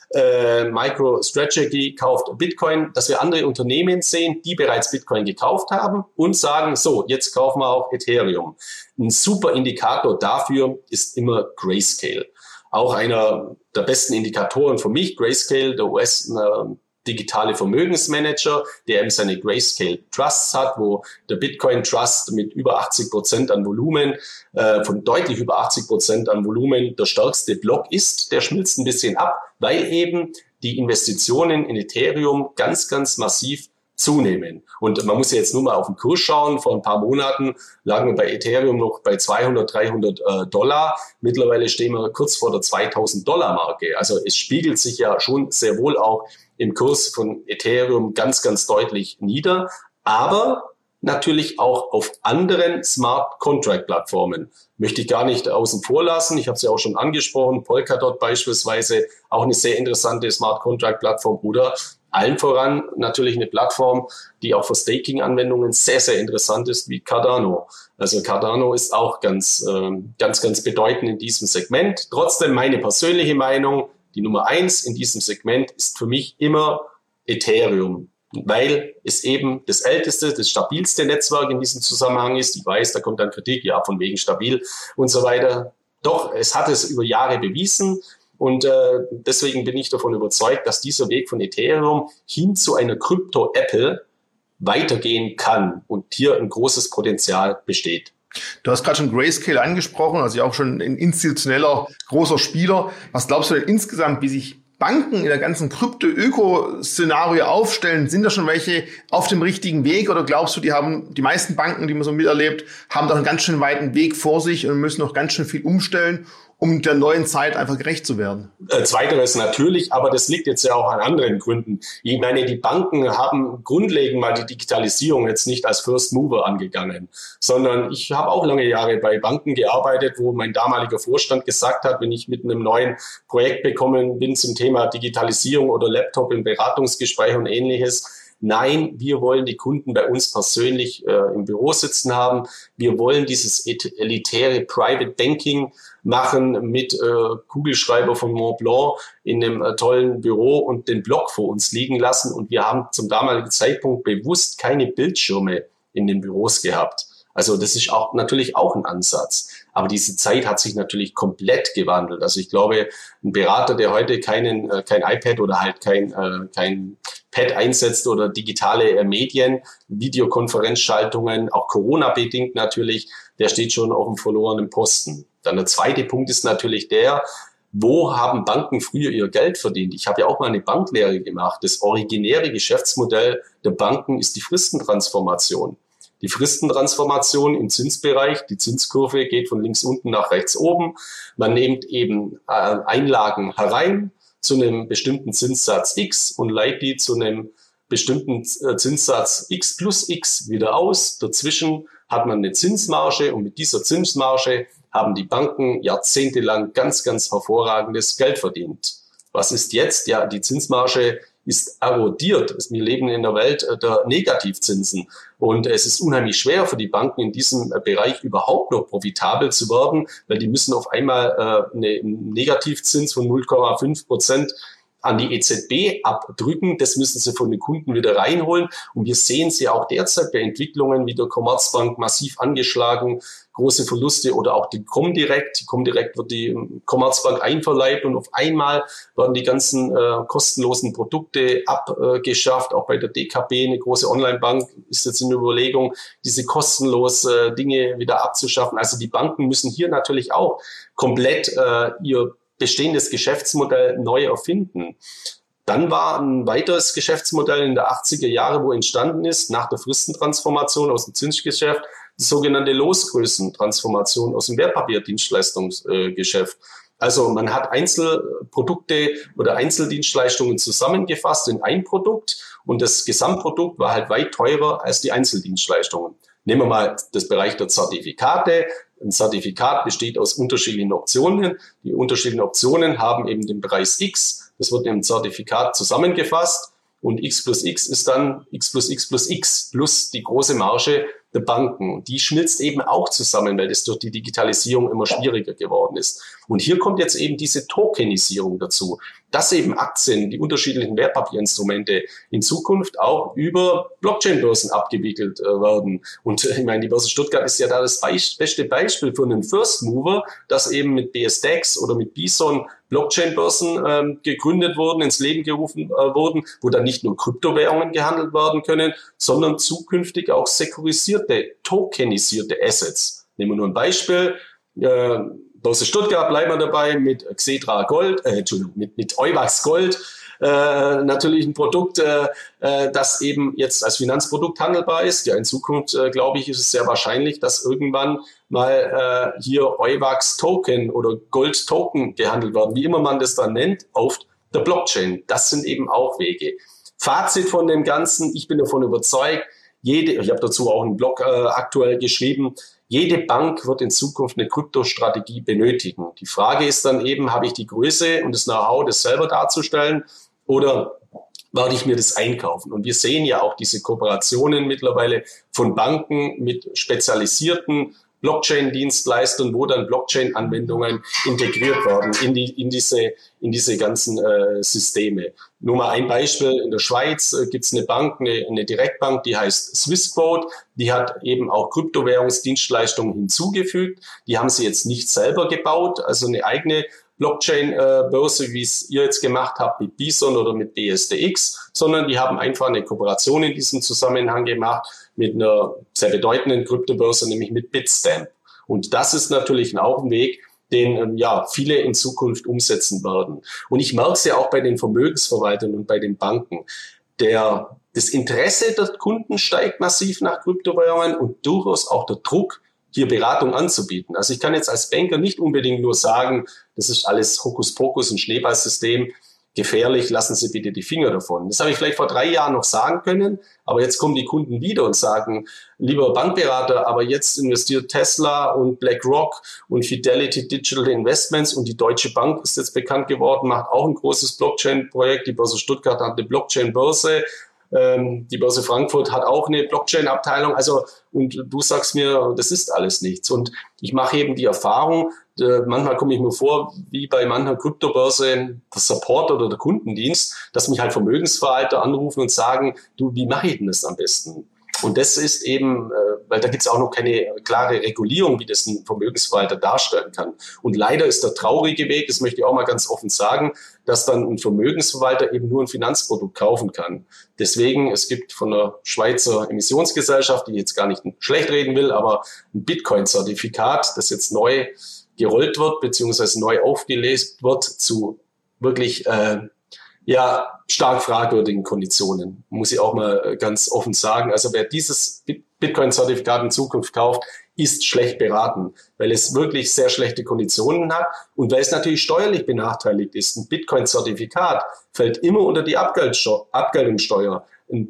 MicroStrategy kauft Bitcoin, dass wir andere Unternehmen sehen, die bereits Bitcoin gekauft haben und sagen, so, jetzt kaufen wir auch Ethereum. Ein super Indikator dafür ist immer Grayscale. Auch einer der besten Indikatoren für mich, Grayscale, der US digitale Vermögensmanager, der eben seine Grayscale Trusts hat, wo der Bitcoin Trust mit über 80% an Volumen, von deutlich über 80% an Volumen der stärkste Block ist. Der schmilzt ein bisschen ab, weil eben die Investitionen in Ethereum ganz, ganz massiv zunehmen. Und man muss jetzt nur mal auf den Kurs schauen. Vor ein paar Monaten lagen wir bei Ethereum noch bei 200, 300 Dollar. Mittlerweile stehen wir kurz vor der 2000 Dollar Marke. Also es spiegelt sich ja schon sehr wohl auch im Kurs von Ethereum ganz, ganz deutlich nieder. Aber natürlich auch auf anderen Smart Contract Plattformen. Möchte ich gar nicht außen vor lassen. Ich habe es ja auch schon angesprochen. Polkadot beispielsweise, auch eine sehr interessante Smart Contract Plattform oder allen voran natürlich eine Plattform, die auch für Staking-Anwendungen sehr, sehr interessant ist, wie Cardano. Also Cardano ist auch ganz bedeutend in diesem Segment. Trotzdem meine persönliche Meinung, die Nummer 1 in diesem Segment ist für mich immer Ethereum, weil es eben das älteste, das stabilste Netzwerk in diesem Zusammenhang ist. Ich weiß, da kommt dann Kritik, ja, von wegen stabil und so weiter. Doch, es hat es über Jahre bewiesen. Und deswegen bin ich davon überzeugt, dass dieser Weg von Ethereum hin zu einer Krypto-Apple weitergehen kann und hier ein großes Potenzial besteht. Du hast gerade schon Grayscale angesprochen, also auch schon ein institutioneller großer Spieler. Was glaubst du denn insgesamt, wie sich Banken in der ganzen Krypto-Öko-Szenario aufstellen? Sind da schon welche auf dem richtigen Weg oder glaubst du, die meisten Banken, die man so miterlebt, haben doch einen ganz schön weiten Weg vor sich und müssen noch ganz schön viel umstellen, um der neuen Zeit einfach gerecht zu werden? Zweiteres natürlich, aber das liegt jetzt ja auch an anderen Gründen. Ich meine, die Banken haben grundlegend mal die Digitalisierung jetzt nicht als First Mover angegangen, sondern ich habe auch lange Jahre bei Banken gearbeitet, wo mein damaliger Vorstand gesagt hat, wenn ich mit einem neuen Projekt bekommen bin zum Thema Digitalisierung oder Laptop im Beratungsgespräch und Ähnliches, nein, wir wollen die Kunden bei uns persönlich im Büro sitzen haben. Wir wollen dieses elitäre Private Banking machen mit Kugelschreiber von Mont Blanc in einem tollen Büro und den Block vor uns liegen lassen. Und wir haben zum damaligen Zeitpunkt bewusst keine Bildschirme in den Büros gehabt. Also das ist auch natürlich auch ein Ansatz. Aber diese Zeit hat sich natürlich komplett gewandelt. Also ich glaube, ein Berater, der heute kein iPad oder halt kein Pad einsetzt oder digitale Medien, Videokonferenzschaltungen, auch Corona-bedingt natürlich, der steht schon auf dem verlorenen Posten. Dann der zweite Punkt ist natürlich der, wo haben Banken früher ihr Geld verdient? Ich habe ja auch mal eine Banklehre gemacht. Das originäre Geschäftsmodell der Banken ist die Fristentransformation. Die Fristentransformation im Zinsbereich, die Zinskurve geht von links unten nach rechts oben. Man nimmt eben Einlagen herein zu einem bestimmten Zinssatz X und leiht die zu einem bestimmten Zinssatz X plus X wieder aus. Dazwischen hat man eine Zinsmarge und mit dieser Zinsmarge haben die Banken jahrzehntelang ganz, ganz hervorragendes Geld verdient. Was ist jetzt? Ja, die Zinsmarge ist erodiert. Wir leben in der Welt der Negativzinsen und es ist unheimlich schwer für die Banken in diesem Bereich überhaupt noch profitabel zu werden, weil die müssen auf einmal einen Negativzins von 0,5% an die EZB abdrücken. Das müssen sie von den Kunden wieder reinholen. Und wir sehen sie auch derzeit bei Entwicklungen wie der Commerzbank massiv angeschlagen, große Verluste oder auch die Comdirect. Die Comdirect wird die Commerzbank einverleibt und auf einmal werden die ganzen kostenlosen Produkte abgeschafft. Auch bei der DKB, eine große Online-Bank, ist jetzt in Überlegung, diese kostenlos Dinge wieder abzuschaffen. Also die Banken müssen hier natürlich auch komplett ihr bestehendes Geschäftsmodell neu erfinden. Dann war ein weiteres Geschäftsmodell in der 80er Jahre, wo entstanden ist, nach der Fristentransformation aus dem Zinsgeschäft, die sogenannte Losgrößentransformation aus dem Wertpapierdienstleistungsgeschäft. Also man hat Einzelprodukte oder Einzeldienstleistungen zusammengefasst in ein Produkt und das Gesamtprodukt war halt weit teurer als die Einzeldienstleistungen. Nehmen wir mal das Bereich der Zertifikate. Ein Zertifikat besteht aus unterschiedlichen Optionen. Die unterschiedlichen Optionen haben eben den Preis X. Das wird im Zertifikat zusammengefasst. Und X plus X ist dann X plus X plus X plus die große Marge der Banken. Die schmilzt eben auch zusammen, weil das durch die Digitalisierung immer schwieriger geworden ist. Und hier kommt jetzt eben diese Tokenisierung dazu. dass eben Aktien, die unterschiedlichen Wertpapierinstrumente in Zukunft auch über Blockchain-Börsen abgewickelt werden. Und ich meine, die Börse Stuttgart ist ja da das beste Beispiel für einen First Mover, dass eben mit BSDEX oder mit Bison Blockchain-Börsen gegründet wurden, ins Leben gerufen wurden, wo dann nicht nur Kryptowährungen gehandelt werden können, sondern zukünftig auch sekurisierte, tokenisierte Assets. Nehmen wir nur ein Beispiel. Börse Stuttgart, bleiben wir dabei, mit Xetra Gold, mit Euwax Gold, natürlich ein Produkt, das eben jetzt als Finanzprodukt handelbar ist. Ja, in Zukunft, glaube ich, ist es sehr wahrscheinlich, dass irgendwann mal hier Euwax Token oder Gold Token gehandelt werden, wie immer man das dann nennt, auf der Blockchain. Das sind eben auch Wege. Fazit von dem Ganzen, ich bin davon überzeugt, ich habe dazu auch einen Blog aktuell geschrieben, jede Bank wird in Zukunft eine Kryptostrategie benötigen. Die Frage ist dann eben, habe ich die Größe und das Know-how, das selber darzustellen, oder werde ich mir das einkaufen? Und wir sehen ja auch diese Kooperationen mittlerweile von Banken mit spezialisierten Blockchain-Dienstleistern, wo dann Blockchain-Anwendungen integriert werden in diese ganzen Systeme. Nur mal ein Beispiel. In der Schweiz gibt es eine Bank, eine Direktbank, die heißt Swissquote. Die hat eben auch Kryptowährungsdienstleistungen hinzugefügt. Die haben sie jetzt nicht selber gebaut, also eine eigene Blockchain-Börse, wie es ihr jetzt gemacht habt mit Bison oder mit BSDX, sondern die haben einfach eine Kooperation in diesem Zusammenhang gemacht mit einer sehr bedeutenden Kryptobörse, nämlich mit Bitstamp. Und das ist natürlich auch ein Weg, den viele in Zukunft umsetzen werden. Und ich merke es ja auch bei den Vermögensverwaltern und bei den Banken. Das Interesse der Kunden steigt massiv nach Kryptowährungen und durchaus auch der Druck, hier Beratung anzubieten. Also ich kann jetzt als Banker nicht unbedingt nur sagen, das ist alles Hokuspokus, ein Schneeballsystem, gefährlich, lassen Sie bitte die Finger davon. Das habe ich vielleicht vor 3 Jahren noch sagen können, aber jetzt kommen die Kunden wieder und sagen, lieber Bankberater, aber jetzt investiert Tesla und BlackRock und Fidelity Digital Investments und die Deutsche Bank ist jetzt bekannt geworden, macht auch ein großes Blockchain-Projekt. Die Börse Stuttgart hat eine Blockchain-Börse. Die Börse Frankfurt hat auch eine Blockchain-Abteilung. Also, und du sagst mir, das ist alles nichts. Und ich mache eben die Erfahrung, manchmal komme ich mir vor, wie bei mancher Kryptobörse, der Support oder der Kundendienst, dass mich halt Vermögensverwalter anrufen und sagen, du, wie mache ich denn das am besten? Und das ist eben, weil da gibt es auch noch keine klare Regulierung, wie das ein Vermögensverwalter darstellen kann. Und leider ist der traurige Weg, das möchte ich auch mal ganz offen sagen, dass dann ein Vermögensverwalter eben nur ein Finanzprodukt kaufen kann. Deswegen, es gibt von der Schweizer Emissionsgesellschaft, die ich jetzt gar nicht schlecht reden will, aber ein Bitcoin-Zertifikat, das jetzt neu gerollt wird, beziehungsweise neu aufgelegt wird zu wirklich stark fragwürdigen Konditionen, muss ich auch mal ganz offen sagen. Also wer dieses Bitcoin-Zertifikat in Zukunft kauft, ist schlecht beraten, weil es wirklich sehr schlechte Konditionen hat und weil es natürlich steuerlich benachteiligt ist. Ein Bitcoin-Zertifikat fällt immer unter die Abgeltungssteuer.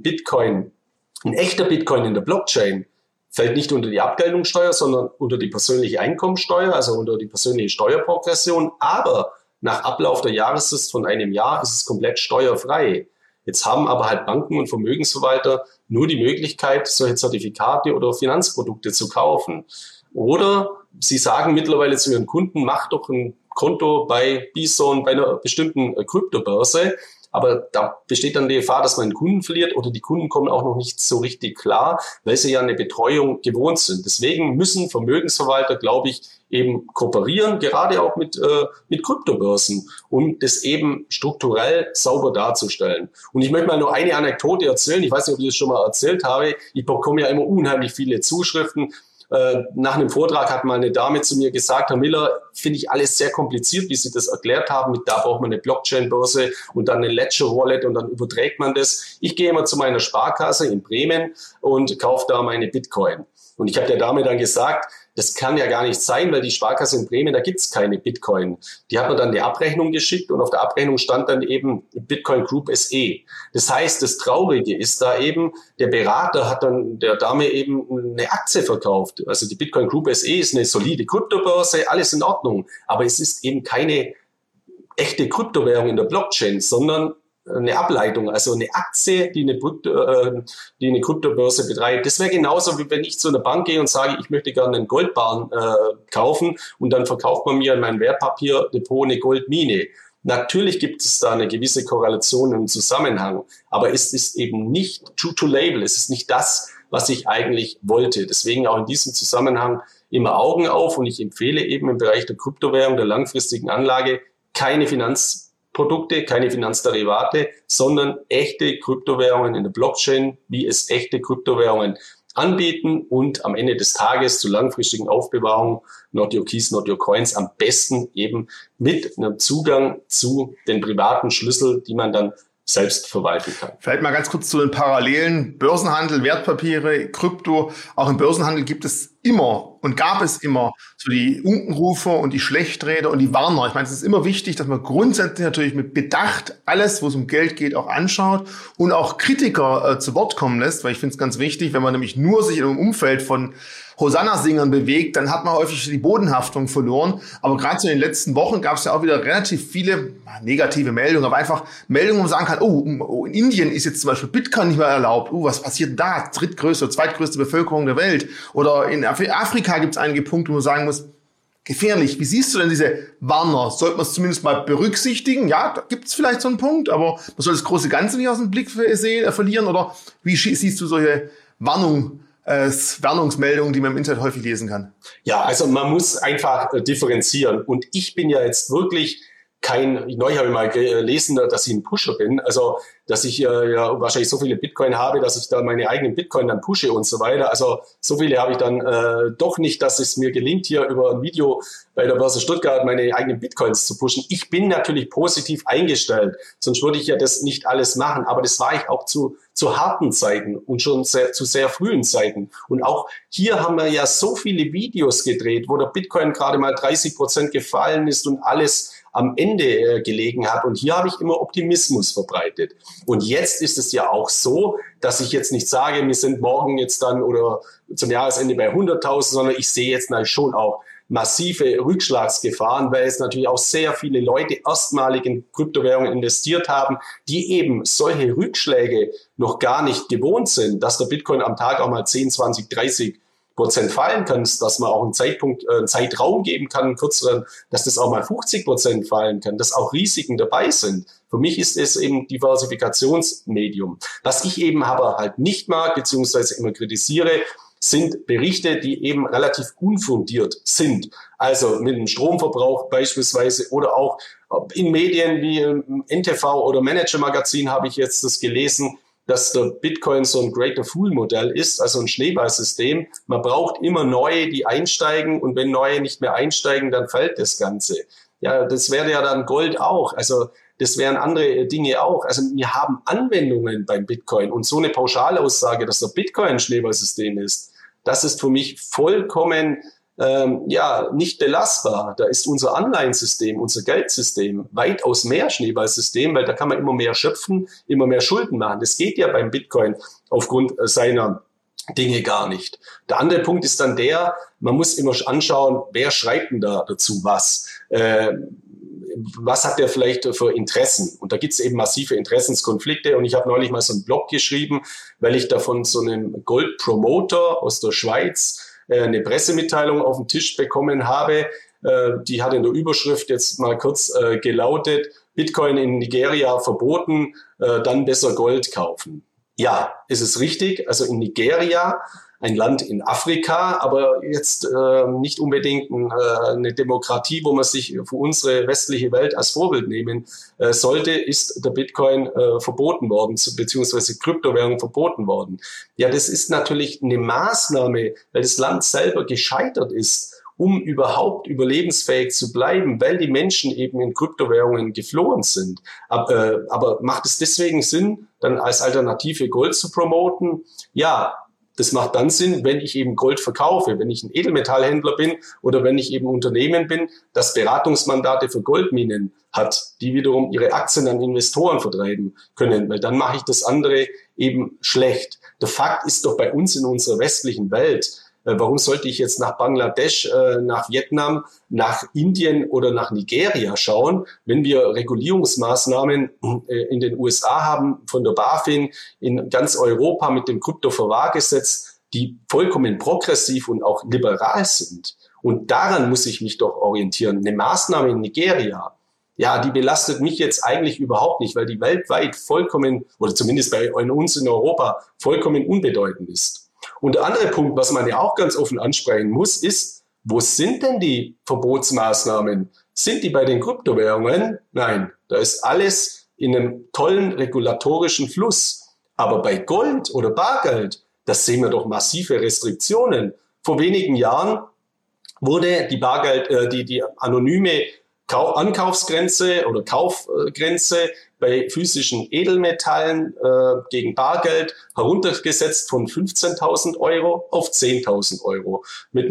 Ein echter Bitcoin in der Blockchain fällt nicht unter die Abgeltungssteuer, sondern unter die persönliche Einkommensteuer, also unter die persönliche Steuerprogression. Aber nach Ablauf der Jahresfrist von einem Jahr ist es komplett steuerfrei. Jetzt haben aber halt Banken und Vermögensverwalter nur die Möglichkeit, solche Zertifikate oder Finanzprodukte zu kaufen. Oder sie sagen mittlerweile zu ihren Kunden, mach doch ein Konto bei Bison, bei einer bestimmten Kryptobörse. Aber da besteht dann die Gefahr, dass man einen Kunden verliert oder die Kunden kommen auch noch nicht so richtig klar, weil sie ja eine Betreuung gewohnt sind. Deswegen müssen Vermögensverwalter, glaube ich, eben kooperieren, gerade auch mit Kryptobörsen, um das eben strukturell sauber darzustellen. Und ich möchte mal nur eine Anekdote erzählen. Ich weiß nicht, ob ich das schon mal erzählt habe. Ich bekomme ja immer unheimlich viele Zuschriften. Nach einem Vortrag hat mal eine Dame zu mir gesagt, Herr Miller, finde ich alles sehr kompliziert, wie Sie das erklärt haben. Da braucht man eine Blockchain-Börse und dann eine Ledger-Wallet und dann überträgt man das. Ich gehe immer zu meiner Sparkasse in Bremen und kaufe da meine Bitcoin. Und ich habe der Dame dann gesagt, das kann ja gar nicht sein, weil die Sparkasse in Bremen, da gibt's keine Bitcoin. Die hat mir dann die Abrechnung geschickt und auf der Abrechnung stand dann eben Bitcoin Group SE. Das heißt, das Traurige ist da eben, der Berater hat dann der Dame eben eine Aktie verkauft. Also die Bitcoin Group SE ist eine solide Kryptobörse, alles in Ordnung. Aber es ist eben keine echte Kryptowährung in der Blockchain, sondern eine Ableitung, also eine Aktie, die eine Kryptobörse betreibt. Das wäre genauso, wie wenn ich zu einer Bank gehe und sage, ich möchte gerne einen Goldbarren kaufen und dann verkauft man mir in meinem Wertpapierdepot eine Goldmine. Natürlich gibt es da eine gewisse Korrelation und Zusammenhang, aber es ist eben nicht true to label, es ist nicht das, was ich eigentlich wollte. Deswegen auch in diesem Zusammenhang immer Augen auf, und ich empfehle eben im Bereich der Kryptowährung, der langfristigen Anlage, keine Finanzprodukte, keine Finanzderivate, sondern echte Kryptowährungen in der Blockchain, wie es echte Kryptowährungen anbieten, und am Ende des Tages zur langfristigen Aufbewahrung Not Your Keys, Not Your Coins, am besten eben mit einem Zugang zu den privaten Schlüssel, die man dann selbst verwalten kann. Vielleicht mal ganz kurz zu den Parallelen. Börsenhandel, Wertpapiere, Krypto. Auch im Börsenhandel gibt es immer und gab es immer so die Unkenrufer und die Schlechtreder und die Warner. Ich meine, es ist immer wichtig, dass man grundsätzlich natürlich mit Bedacht alles, wo es um Geld geht, auch anschaut und auch Kritiker zu Wort kommen lässt, weil ich finde es ganz wichtig, wenn man nämlich nur sich in einem Umfeld von Hosanna-Singern bewegt, dann hat man häufig die Bodenhaftung verloren. Aber gerade so in den letzten Wochen gab es ja auch wieder relativ viele negative Meldungen, aber einfach Meldungen, wo man sagen kann, oh, in Indien ist jetzt zum Beispiel Bitcoin nicht mehr erlaubt. Was passiert denn da? Drittgrößte, zweitgrößte Bevölkerung der Welt. Oder in Afrika gibt es einige Punkte, wo man sagen muss, gefährlich. Wie siehst du denn diese Warner? Sollte man es zumindest mal berücksichtigen? Ja, da gibt es vielleicht so einen Punkt, aber man soll das große Ganze nicht aus dem Blick verlieren. Oder wie siehst du solche Warnungsmeldungen, die man im Internet häufig lesen kann? Ja, also man muss einfach differenzieren. Und ich bin ja jetzt wirklich neu habe ich mal gelesen, dass ich ein Pusher bin, also dass ich ja wahrscheinlich so viele Bitcoin habe, dass ich da meine eigenen Bitcoin dann pushe und so weiter. Also so viele habe ich dann doch nicht, dass es mir gelingt, hier über ein Video bei der Börse Stuttgart meine eigenen Bitcoins zu pushen. Ich bin natürlich positiv eingestellt, sonst würde ich ja das nicht alles machen. Aber das war ich auch zu harten Zeiten und schon zu sehr frühen Zeiten. Und auch hier haben wir ja so viele Videos gedreht, wo der Bitcoin gerade mal 30% gefallen ist und alles am Ende gelegen hat. Und hier habe ich immer Optimismus verbreitet. Und jetzt ist es ja auch so, dass ich jetzt nicht sage, wir sind morgen jetzt dann oder zum Jahresende bei 100.000, sondern ich sehe jetzt schon auch massive Rückschlagsgefahren, weil es natürlich auch sehr viele Leute erstmalig in Kryptowährungen investiert haben, die eben solche Rückschläge noch gar nicht gewohnt sind, dass der Bitcoin am Tag auch mal 10, 20, 30% fallen kann, dass man auch einen Zeitraum geben kann, einen kürzeren, dass das auch mal 50% fallen kann, dass auch Risiken dabei sind. Für mich ist es eben Diversifikationsmedium. Was ich eben aber halt nicht mag, beziehungsweise immer kritisiere, sind Berichte, die eben relativ unfundiert sind. Also mit dem Stromverbrauch beispielsweise oder auch in Medien wie NTV oder Manager Magazin habe ich jetzt das gelesen, dass der Bitcoin so ein Greater Fool Modell ist, also ein Schneeballsystem. Man braucht immer neue, die einsteigen, und wenn neue nicht mehr einsteigen, dann fällt das Ganze. Ja, das wäre ja dann Gold auch. Also das wären andere Dinge auch. Also wir haben Anwendungen beim Bitcoin, und so eine Pauschalaussage, dass der Bitcoin ein Schneeballsystem ist, das ist für mich vollkommen nicht belastbar. Da ist unser Anleihensystem, unser Geldsystem weitaus mehr Schneeballsystem, weil da kann man immer mehr schöpfen, immer mehr Schulden machen. Das geht ja beim Bitcoin aufgrund seiner Dinge gar nicht. Der andere Punkt ist dann man muss immer anschauen, wer schreibt denn da dazu was? Was hat der vielleicht für Interessen? Und da gibt es eben massive Interessenskonflikte. Und ich habe neulich mal so einen Blog geschrieben, weil ich da von so einem Gold-Promoter aus der Schweiz eine Pressemitteilung auf den Tisch bekommen habe. Die hat in der Überschrift jetzt mal kurz gelautet: Bitcoin in Nigeria verboten, dann besser Gold kaufen. Ja, ist es richtig. Also in Nigeria, ein Land in Afrika, aber jetzt nicht unbedingt eine Demokratie, wo man sich für unsere westliche Welt als Vorbild nehmen sollte, ist der Bitcoin verboten worden, beziehungsweise Kryptowährung verboten worden. Ja, das ist natürlich eine Maßnahme, weil das Land selber gescheitert ist, um überhaupt überlebensfähig zu bleiben, weil die Menschen eben in Kryptowährungen geflohen sind. Aber macht es deswegen Sinn, dann als Alternative Gold zu promoten? Ja, das macht dann Sinn, wenn ich eben Gold verkaufe, wenn ich ein Edelmetallhändler bin oder wenn ich eben ein Unternehmen bin, das Beratungsmandate für Goldminen hat, die wiederum ihre Aktien an Investoren vertreiben können, weil dann mache ich das andere eben schlecht. Der Fakt ist doch bei uns in unserer westlichen Welt, warum sollte ich jetzt nach Bangladesch, nach Vietnam, nach Indien oder nach Nigeria schauen, wenn wir Regulierungsmaßnahmen in den USA haben, von der BaFin, in ganz Europa mit dem Kryptoverwahrgesetz, die vollkommen progressiv und auch liberal sind. Und daran muss ich mich doch orientieren. Eine Maßnahme in Nigeria, ja, die belastet mich jetzt eigentlich überhaupt nicht, weil die weltweit vollkommen, oder zumindest bei uns in Europa, vollkommen unbedeutend ist. Und der andere Punkt, was man ja auch ganz offen ansprechen muss, ist, wo sind denn die Verbotsmaßnahmen? Sind die bei den Kryptowährungen? Nein, da ist alles in einem tollen regulatorischen Fluss. Aber bei Gold oder Bargeld, das sehen wir doch massive Restriktionen. Vor wenigen Jahren wurde die anonyme Ankaufsgrenze oder Kaufgrenze bei physischen Edelmetallen gegen Bargeld heruntergesetzt von 15.000 Euro auf 10.000 Euro mit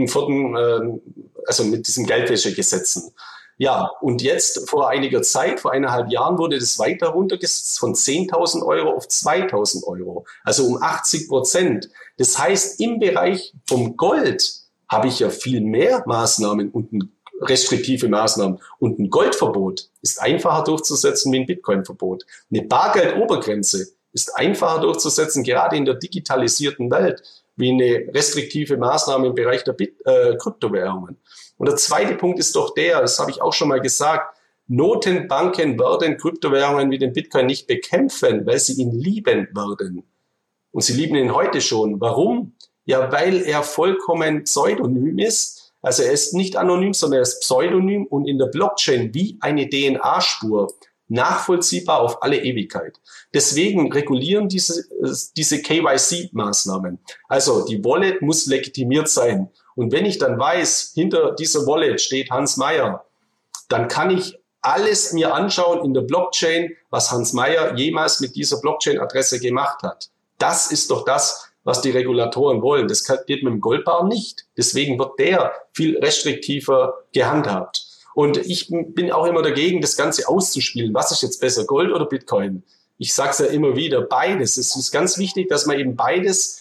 mit diesen Geldwäschegesetzen. Ja, und jetzt vor einiger Zeit, vor 1,5 Jahren, wurde das weiter runtergesetzt von 10.000 Euro auf 2.000 Euro, also um 80%. Das heißt, im Bereich vom Gold habe ich ja viel mehr Maßnahmen und restriktive Maßnahmen. Und ein Goldverbot ist einfacher durchzusetzen wie ein Bitcoin-Verbot. Eine Bargeldobergrenze ist einfacher durchzusetzen, gerade in der digitalisierten Welt, wie eine restriktive Maßnahme im Bereich der Kryptowährungen. Und der zweite Punkt ist doch das habe ich auch schon mal gesagt, Notenbanken werden Kryptowährungen wie den Bitcoin nicht bekämpfen, weil sie ihn lieben werden. Und sie lieben ihn heute schon. Warum? Ja, weil er vollkommen pseudonym ist. Also er ist nicht anonym, sondern er ist pseudonym und in der Blockchain wie eine DNA-Spur nachvollziehbar auf alle Ewigkeit. Deswegen regulieren diese KYC-Maßnahmen. Also die Wallet muss legitimiert sein. Und wenn ich dann weiß, hinter dieser Wallet steht Hans Meyer, dann kann ich alles mir anschauen in der Blockchain, was Hans Meyer jemals mit dieser Blockchain-Adresse gemacht hat. Das ist doch das, was die Regulatoren wollen. Das geht mit dem Goldbarren nicht. Deswegen wird der viel restriktiver gehandhabt. Und ich bin auch immer dagegen, das Ganze auszuspielen. Was ist jetzt besser, Gold oder Bitcoin? Ich sage es ja immer wieder, beides. Es ist ganz wichtig, dass man eben beides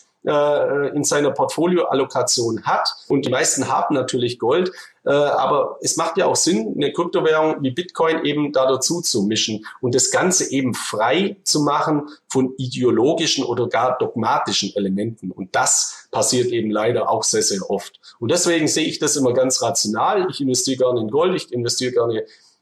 in seiner Portfolioallokation hat. Und die meisten haben natürlich Gold. Aber es macht ja auch Sinn, eine Kryptowährung wie Bitcoin eben da dazu zu mischen und das Ganze eben frei zu machen von ideologischen oder gar dogmatischen Elementen. Und das passiert eben leider auch sehr, sehr oft. Und deswegen sehe ich das immer ganz rational. Ich investiere gerne in Gold, ich investiere gerne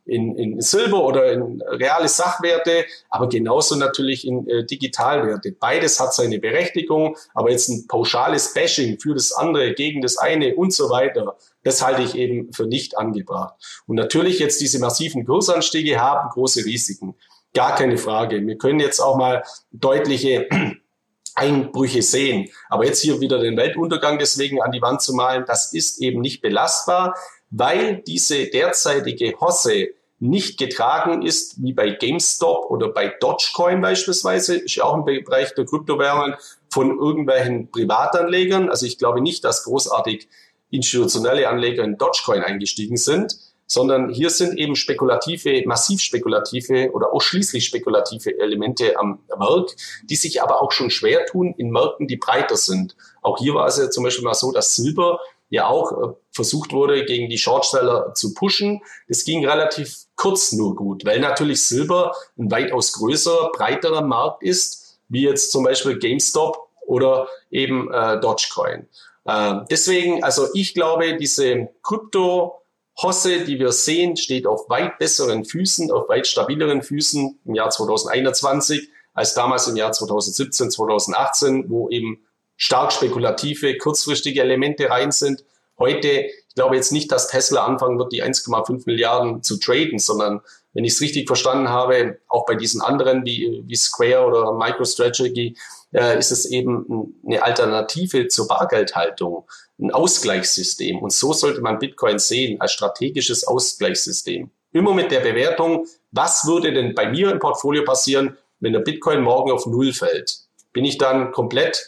in Silber oder in reale Sachwerte, aber genauso natürlich in Digitalwerte. Beides hat seine Berechtigung, aber jetzt ein pauschales Bashing für das andere, gegen das eine und so weiter, das halte ich eben für nicht angebracht. Und natürlich jetzt diese massiven Kursanstiege haben große Risiken. Gar keine Frage. Wir können jetzt auch mal deutliche Einbrüche sehen. Aber jetzt hier wieder den Weltuntergang deswegen an die Wand zu malen, das ist eben nicht belastbar, weil diese derzeitige Hosse nicht getragen ist, wie bei GameStop oder bei Dogecoin beispielsweise, ist ja auch im Bereich der Kryptowährungen, von irgendwelchen Privatanlegern. Also ich glaube nicht, dass großartig institutionelle Anleger in Dogecoin eingestiegen sind, sondern hier sind eben massiv spekulative oder ausschließlich spekulative Elemente am Werk, die sich aber auch schon schwer tun in Märkten, die breiter sind. Auch hier war es ja zum Beispiel mal so, dass Silber ja auch versucht wurde, gegen die Shortseller zu pushen. Das ging relativ kurz nur gut, weil natürlich Silber ein weitaus größer, breiterer Markt ist, wie jetzt zum Beispiel GameStop oder eben Dogecoin. Deswegen, also ich glaube, diese Krypto-Hosse, die wir sehen, steht auf weit besseren Füßen, auf weit stabileren Füßen im Jahr 2021 als damals im Jahr 2017, 2018, wo eben stark spekulative, kurzfristige Elemente rein sind. Heute, ich glaube jetzt nicht, dass Tesla anfangen wird, die 1,5 Milliarden zu traden, sondern wenn ich es richtig verstanden habe, auch bei diesen anderen wie Square oder MicroStrategy, ist es eben eine Alternative zur Bargeldhaltung, ein Ausgleichssystem. Und so sollte man Bitcoin sehen, als strategisches Ausgleichssystem. Immer mit der Bewertung, was würde denn bei mir im Portfolio passieren, wenn der Bitcoin morgen auf Null fällt? Bin ich dann komplett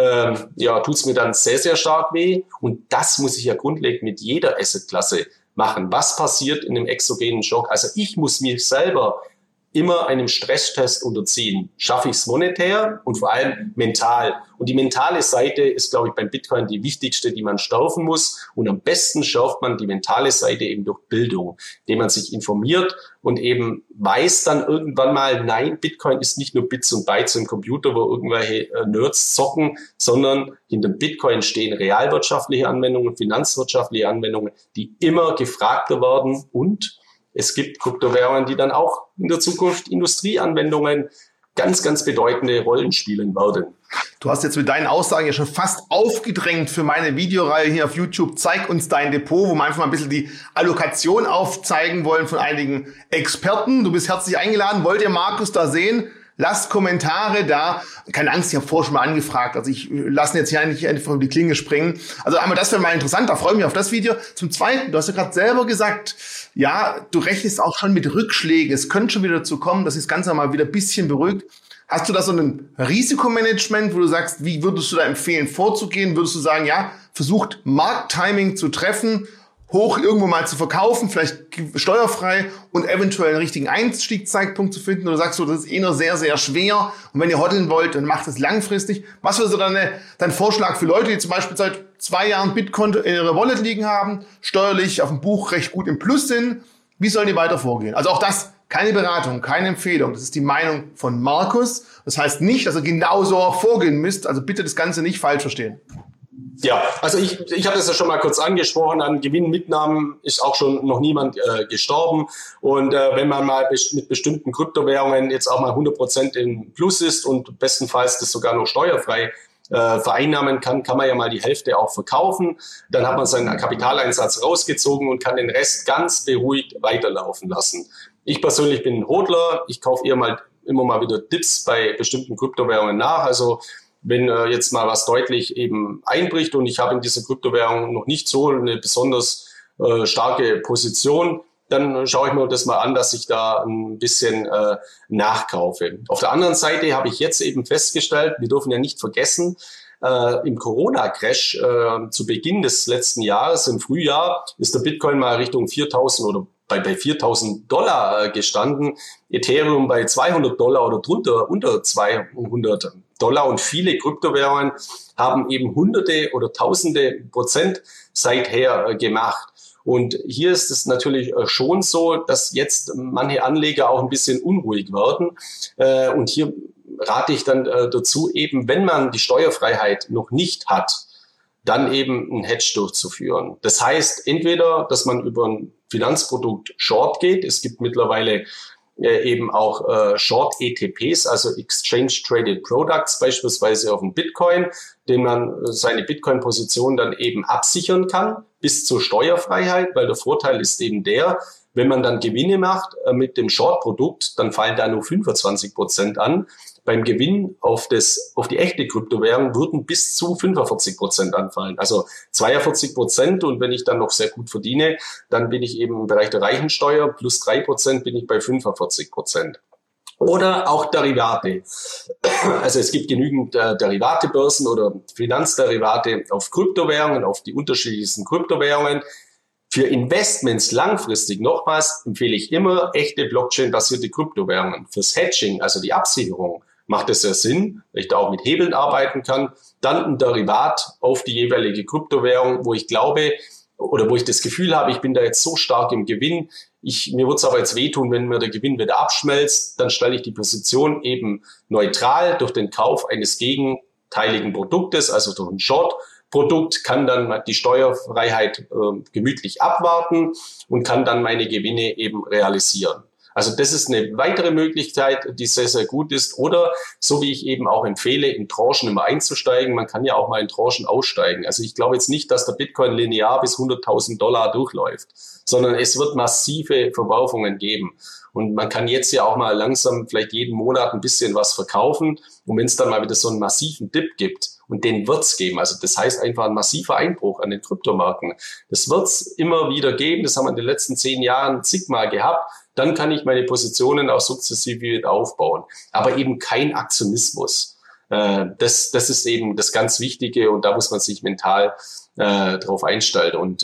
tut es mir dann sehr, sehr stark weh. Und das muss ich ja grundlegend mit jeder Assetklasse machen. Was passiert in einem exogenen Schock? Also ich muss mich selber immer einem Stresstest unterziehen. Schaffe ich es monetär und vor allem mental. Und die mentale Seite ist, glaube ich, beim Bitcoin die wichtigste, die man schärfen muss. Und am besten schärft man die mentale Seite eben durch Bildung, indem man sich informiert und eben weiß dann irgendwann mal, nein, Bitcoin ist nicht nur Bits und Bytes im Computer, wo irgendwelche Nerds zocken, sondern hinter Bitcoin stehen realwirtschaftliche Anwendungen, finanzwirtschaftliche Anwendungen, die immer gefragter werden und es gibt Kryptowährungen, die dann auch in der Zukunft Industrieanwendungen ganz, ganz bedeutende Rollen spielen werden. Du hast jetzt mit deinen Aussagen ja schon fast aufgedrängt für meine Videoreihe hier auf YouTube. Zeig uns dein Depot, wo wir einfach mal ein bisschen die Allokation aufzeigen wollen von einigen Experten. Du bist herzlich eingeladen. Wollt ihr Markus da sehen? Lasst Kommentare da. Keine Angst, ich habe vorher schon mal angefragt. Also ich lasse jetzt hier nicht einfach um die Klinge springen. Also einmal, das wäre mal interessant, da freue ich mich auf das Video. Zum Zweiten, du hast ja gerade selber gesagt, ja, du rechnest auch schon mit Rückschlägen. Es könnte schon wieder dazu kommen, dass sich das Ganze mal wieder ein bisschen beruhigt. Hast du da so ein Risikomanagement, wo du sagst, wie würdest du da empfehlen vorzugehen? Würdest du sagen, ja, versucht Markttiming zu treffen, hoch irgendwo mal zu verkaufen, vielleicht steuerfrei und eventuell einen richtigen Einstiegszeitpunkt zu finden? Oder sagst du, das ist nur sehr, sehr schwer und wenn ihr hoddeln wollt, dann macht es langfristig? Was wäre so dein Vorschlag für Leute, die zum Beispiel seit 2 Jahren Bitcoin in ihrer Wallet liegen haben, steuerlich auf dem Buch recht gut im Plus sind? Wie sollen die weiter vorgehen? Also auch das, keine Beratung, keine Empfehlung. Das ist die Meinung von Markus. Das heißt nicht, dass ihr genauso vorgehen müsst. Also bitte das Ganze nicht falsch verstehen. Ja, also ich habe das ja schon mal kurz angesprochen, an Gewinnmitnahmen ist auch schon noch niemand gestorben. Und wenn man mal mit bestimmten Kryptowährungen jetzt auch mal 100% im Plus ist und bestenfalls das sogar noch steuerfrei vereinnahmen kann man ja mal die Hälfte auch verkaufen. Dann hat man seinen Kapitaleinsatz rausgezogen und kann den Rest ganz beruhigt weiterlaufen lassen. Ich persönlich bin ein Hodler. Ich kaufe immer mal wieder Dips bei bestimmten Kryptowährungen nach. Also wenn jetzt mal was deutlich eben einbricht und ich habe in dieser Kryptowährung noch nicht so eine besonders starke Position, dann schaue ich mir das mal an, dass ich da ein bisschen nachkaufe. Auf der anderen Seite habe ich jetzt eben festgestellt, wir dürfen ja nicht vergessen, im Corona-Crash zu Beginn des letzten Jahres, im Frühjahr, ist der Bitcoin mal Richtung 4.000 oder bei $4.000 gestanden, Ethereum bei $200 oder drunter, unter $200. Und viele Kryptowährungen haben eben Hunderte oder Tausende Prozent seither gemacht. Und hier ist es natürlich schon so, dass jetzt manche Anleger auch ein bisschen unruhig werden. Und hier rate ich dann dazu, eben wenn man die Steuerfreiheit noch nicht hat, dann eben ein Hedge durchzuführen. Das heißt entweder, dass man über ein Finanzprodukt Short geht. Es gibt mittlerweile eben auch Short-ETPs, also Exchange Traded Products, beispielsweise auf dem Bitcoin, den man seine Bitcoin-Position dann eben absichern kann bis zur Steuerfreiheit, weil der Vorteil ist eben der, wenn man dann Gewinne macht mit dem Short-Produkt, dann fallen da nur 25% an. Beim Gewinn auf die echte Kryptowährung würden bis zu 45% anfallen. Also 42%, und wenn ich dann noch sehr gut verdiene, dann bin ich eben im Bereich der Reichensteuer, plus 3% bin ich bei 45%. Oder auch Derivate. Also es gibt genügend Derivatebörsen oder Finanzderivate auf Kryptowährungen, auf die unterschiedlichsten Kryptowährungen. Für Investments langfristig, nochmals, empfehle ich immer echte Blockchain-basierte Kryptowährungen. Fürs Hedging, also die Absicherung, macht es ja Sinn, weil ich da auch mit Hebeln arbeiten kann. Dann ein Derivat auf die jeweilige Kryptowährung, wo ich glaube oder wo ich das Gefühl habe, ich bin da jetzt so stark im Gewinn. Mir wird es aber jetzt wehtun, wenn mir der Gewinn wieder abschmelzt. Dann stelle ich die Position eben neutral durch den Kauf eines gegenteiligen Produktes, also durch ein Short-Produkt, kann dann die Steuerfreiheit gemütlich abwarten und kann dann meine Gewinne eben realisieren. Also das ist eine weitere Möglichkeit, die sehr, sehr gut ist. Oder so wie ich eben auch empfehle, in Tranchen immer einzusteigen. Man kann ja auch mal in Tranchen aussteigen. Also ich glaube jetzt nicht, dass der Bitcoin linear bis $100.000 durchläuft, sondern es wird massive Verwerfungen geben. Und man kann jetzt ja auch mal langsam vielleicht jeden Monat ein bisschen was verkaufen. Und wenn es dann mal wieder so einen massiven Dip gibt, und den wird's geben, also das heißt einfach ein massiver Einbruch an den Kryptomärkten, das wird's immer wieder geben. Das haben wir in den letzten 10 Jahren zigmal gehabt. Dann kann ich meine Positionen auch sukzessive wieder aufbauen. Aber eben kein Aktionismus. Das ist eben das ganz Wichtige, und da muss man sich mental drauf einstellen. Und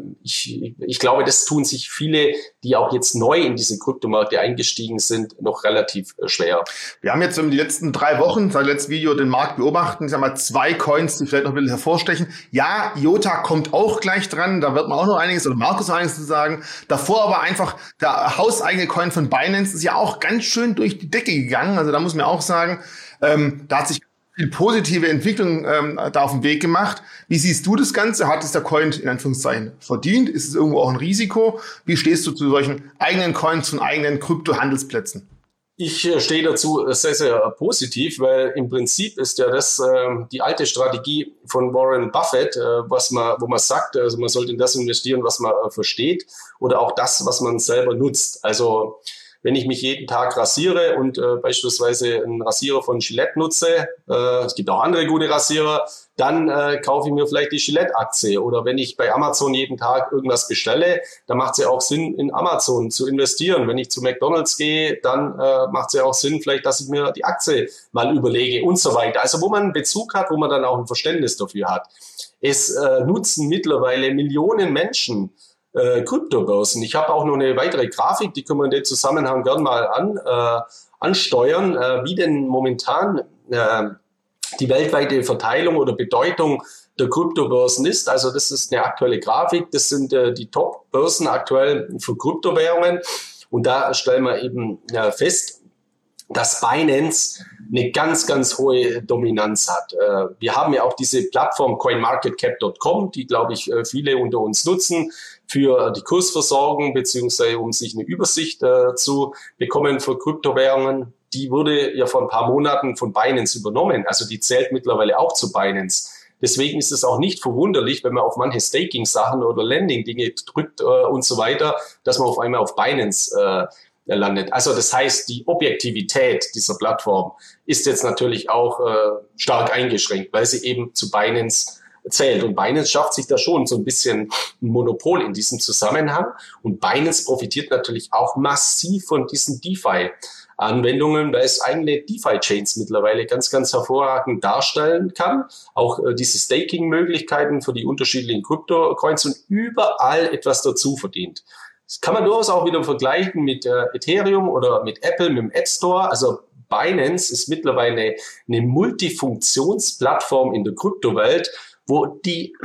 ich glaube, das tun sich viele, die auch jetzt neu in diese Kryptomärkte eingestiegen sind, noch relativ schwer. Wir haben jetzt in den letzten 3 Wochen, seit letztem Video, den Markt beobachten. Ich sag mal 2 Coins, die vielleicht noch ein bisschen hervorstechen. Ja, IOTA kommt auch gleich dran. Da wird man auch noch einiges, oder Markus noch einiges zu sagen. Davor aber einfach der hauseigene Coin von Binance ist ja auch ganz schön durch die Decke gegangen. Also da muss man auch sagen, da hat sich positive Entwicklung da auf den Weg gemacht. Wie siehst du das Ganze? Hat es der Coin in Anführungszeichen verdient? Ist es irgendwo auch ein Risiko? Wie stehst du zu solchen eigenen Coins von eigenen Krypto-Handelsplätzen? Ich stehe dazu sehr, sehr positiv, weil im Prinzip ist ja das die alte Strategie von Warren Buffett, wo man sagt, also man sollte in das investieren, was man versteht, oder auch das, was man selber nutzt. Also wenn ich mich jeden Tag rasiere und beispielsweise einen Rasierer von Gillette nutze, es gibt auch andere gute Rasierer, dann kaufe ich mir vielleicht die Gillette-Aktie. Oder wenn ich bei Amazon jeden Tag irgendwas bestelle, dann macht es ja auch Sinn, in Amazon zu investieren. Wenn ich zu McDonald's gehe, dann macht es ja auch Sinn, vielleicht, dass ich mir die Aktie mal überlege und so weiter. Also wo man einen Bezug hat, wo man dann auch ein Verständnis dafür hat. Es nutzen mittlerweile Millionen Menschen Kryptobörsen. Ich habe auch noch eine weitere Grafik, die können wir in dem Zusammenhang gern mal ansteuern, wie denn momentan die weltweite Verteilung oder Bedeutung der Kryptobörsen ist. Also das ist eine aktuelle Grafik, das sind die Top-Börsen aktuell für Kryptowährungen und da stellen wir eben fest, dass Binance eine ganz, ganz hohe Dominanz hat. Wir haben ja auch diese Plattform coinmarketcap.com, die, glaube ich, viele unter uns nutzen für die Kursversorgung beziehungsweise um sich eine Übersicht zu bekommen für Kryptowährungen. Die wurde ja vor ein paar Monaten von Binance übernommen. Also die zählt mittlerweile auch zu Binance. Deswegen ist es auch nicht verwunderlich, wenn man auf manche Staking-Sachen oder Lending-Dinge drückt und so weiter, dass man auf einmal auf Binance landet. Also das heißt, die Objektivität dieser Plattform ist jetzt natürlich auch stark eingeschränkt, weil sie eben zu Binance zählt. Und Binance schafft sich da schon so ein bisschen ein Monopol in diesem Zusammenhang. Und Binance profitiert natürlich auch massiv von diesen DeFi-Anwendungen, weil es eigene DeFi-Chains mittlerweile ganz, ganz hervorragend darstellen kann. Auch diese Staking-Möglichkeiten für die unterschiedlichen Krypto-Coins und überall etwas dazu verdient. Das kann man durchaus auch wieder vergleichen mit Ethereum oder mit Apple, mit dem App Store. Also Binance ist mittlerweile eine Multifunktionsplattform in der Kryptowelt, wo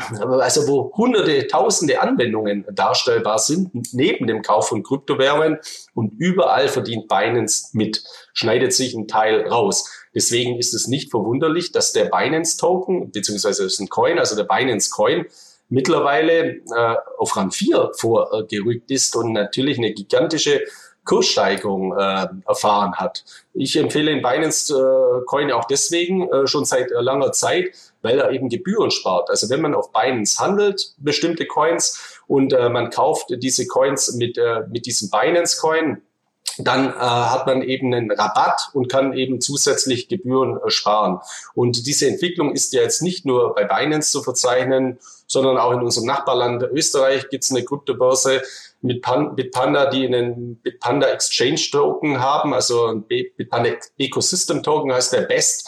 hunderte, tausende Anwendungen darstellbar sind, neben dem Kauf von Kryptowährungen und überall verdient Binance mit, schneidet sich ein Teil raus. Deswegen ist es nicht verwunderlich, dass der Binance Token, beziehungsweise es ist ein Coin, also der Binance Coin, mittlerweile auf Rang 4 vorgerückt ist und natürlich eine gigantische Kurssteigerung erfahren hat. Ich empfehle den Binance Coin auch deswegen schon seit langer Zeit, weil er eben Gebühren spart. Also wenn man auf Binance handelt, bestimmte Coins, und man kauft diese Coins mit diesem Binance Coin, dann hat man eben einen Rabatt und kann eben zusätzlich Gebühren sparen. Und diese Entwicklung ist ja jetzt nicht nur bei Binance zu verzeichnen, sondern auch in unserem Nachbarland Österreich gibt es eine Kryptobörse mit Bitpanda, die einen Bitpanda Exchange Token haben, also ein Bitpanda Ecosystem Token heißt der BEST.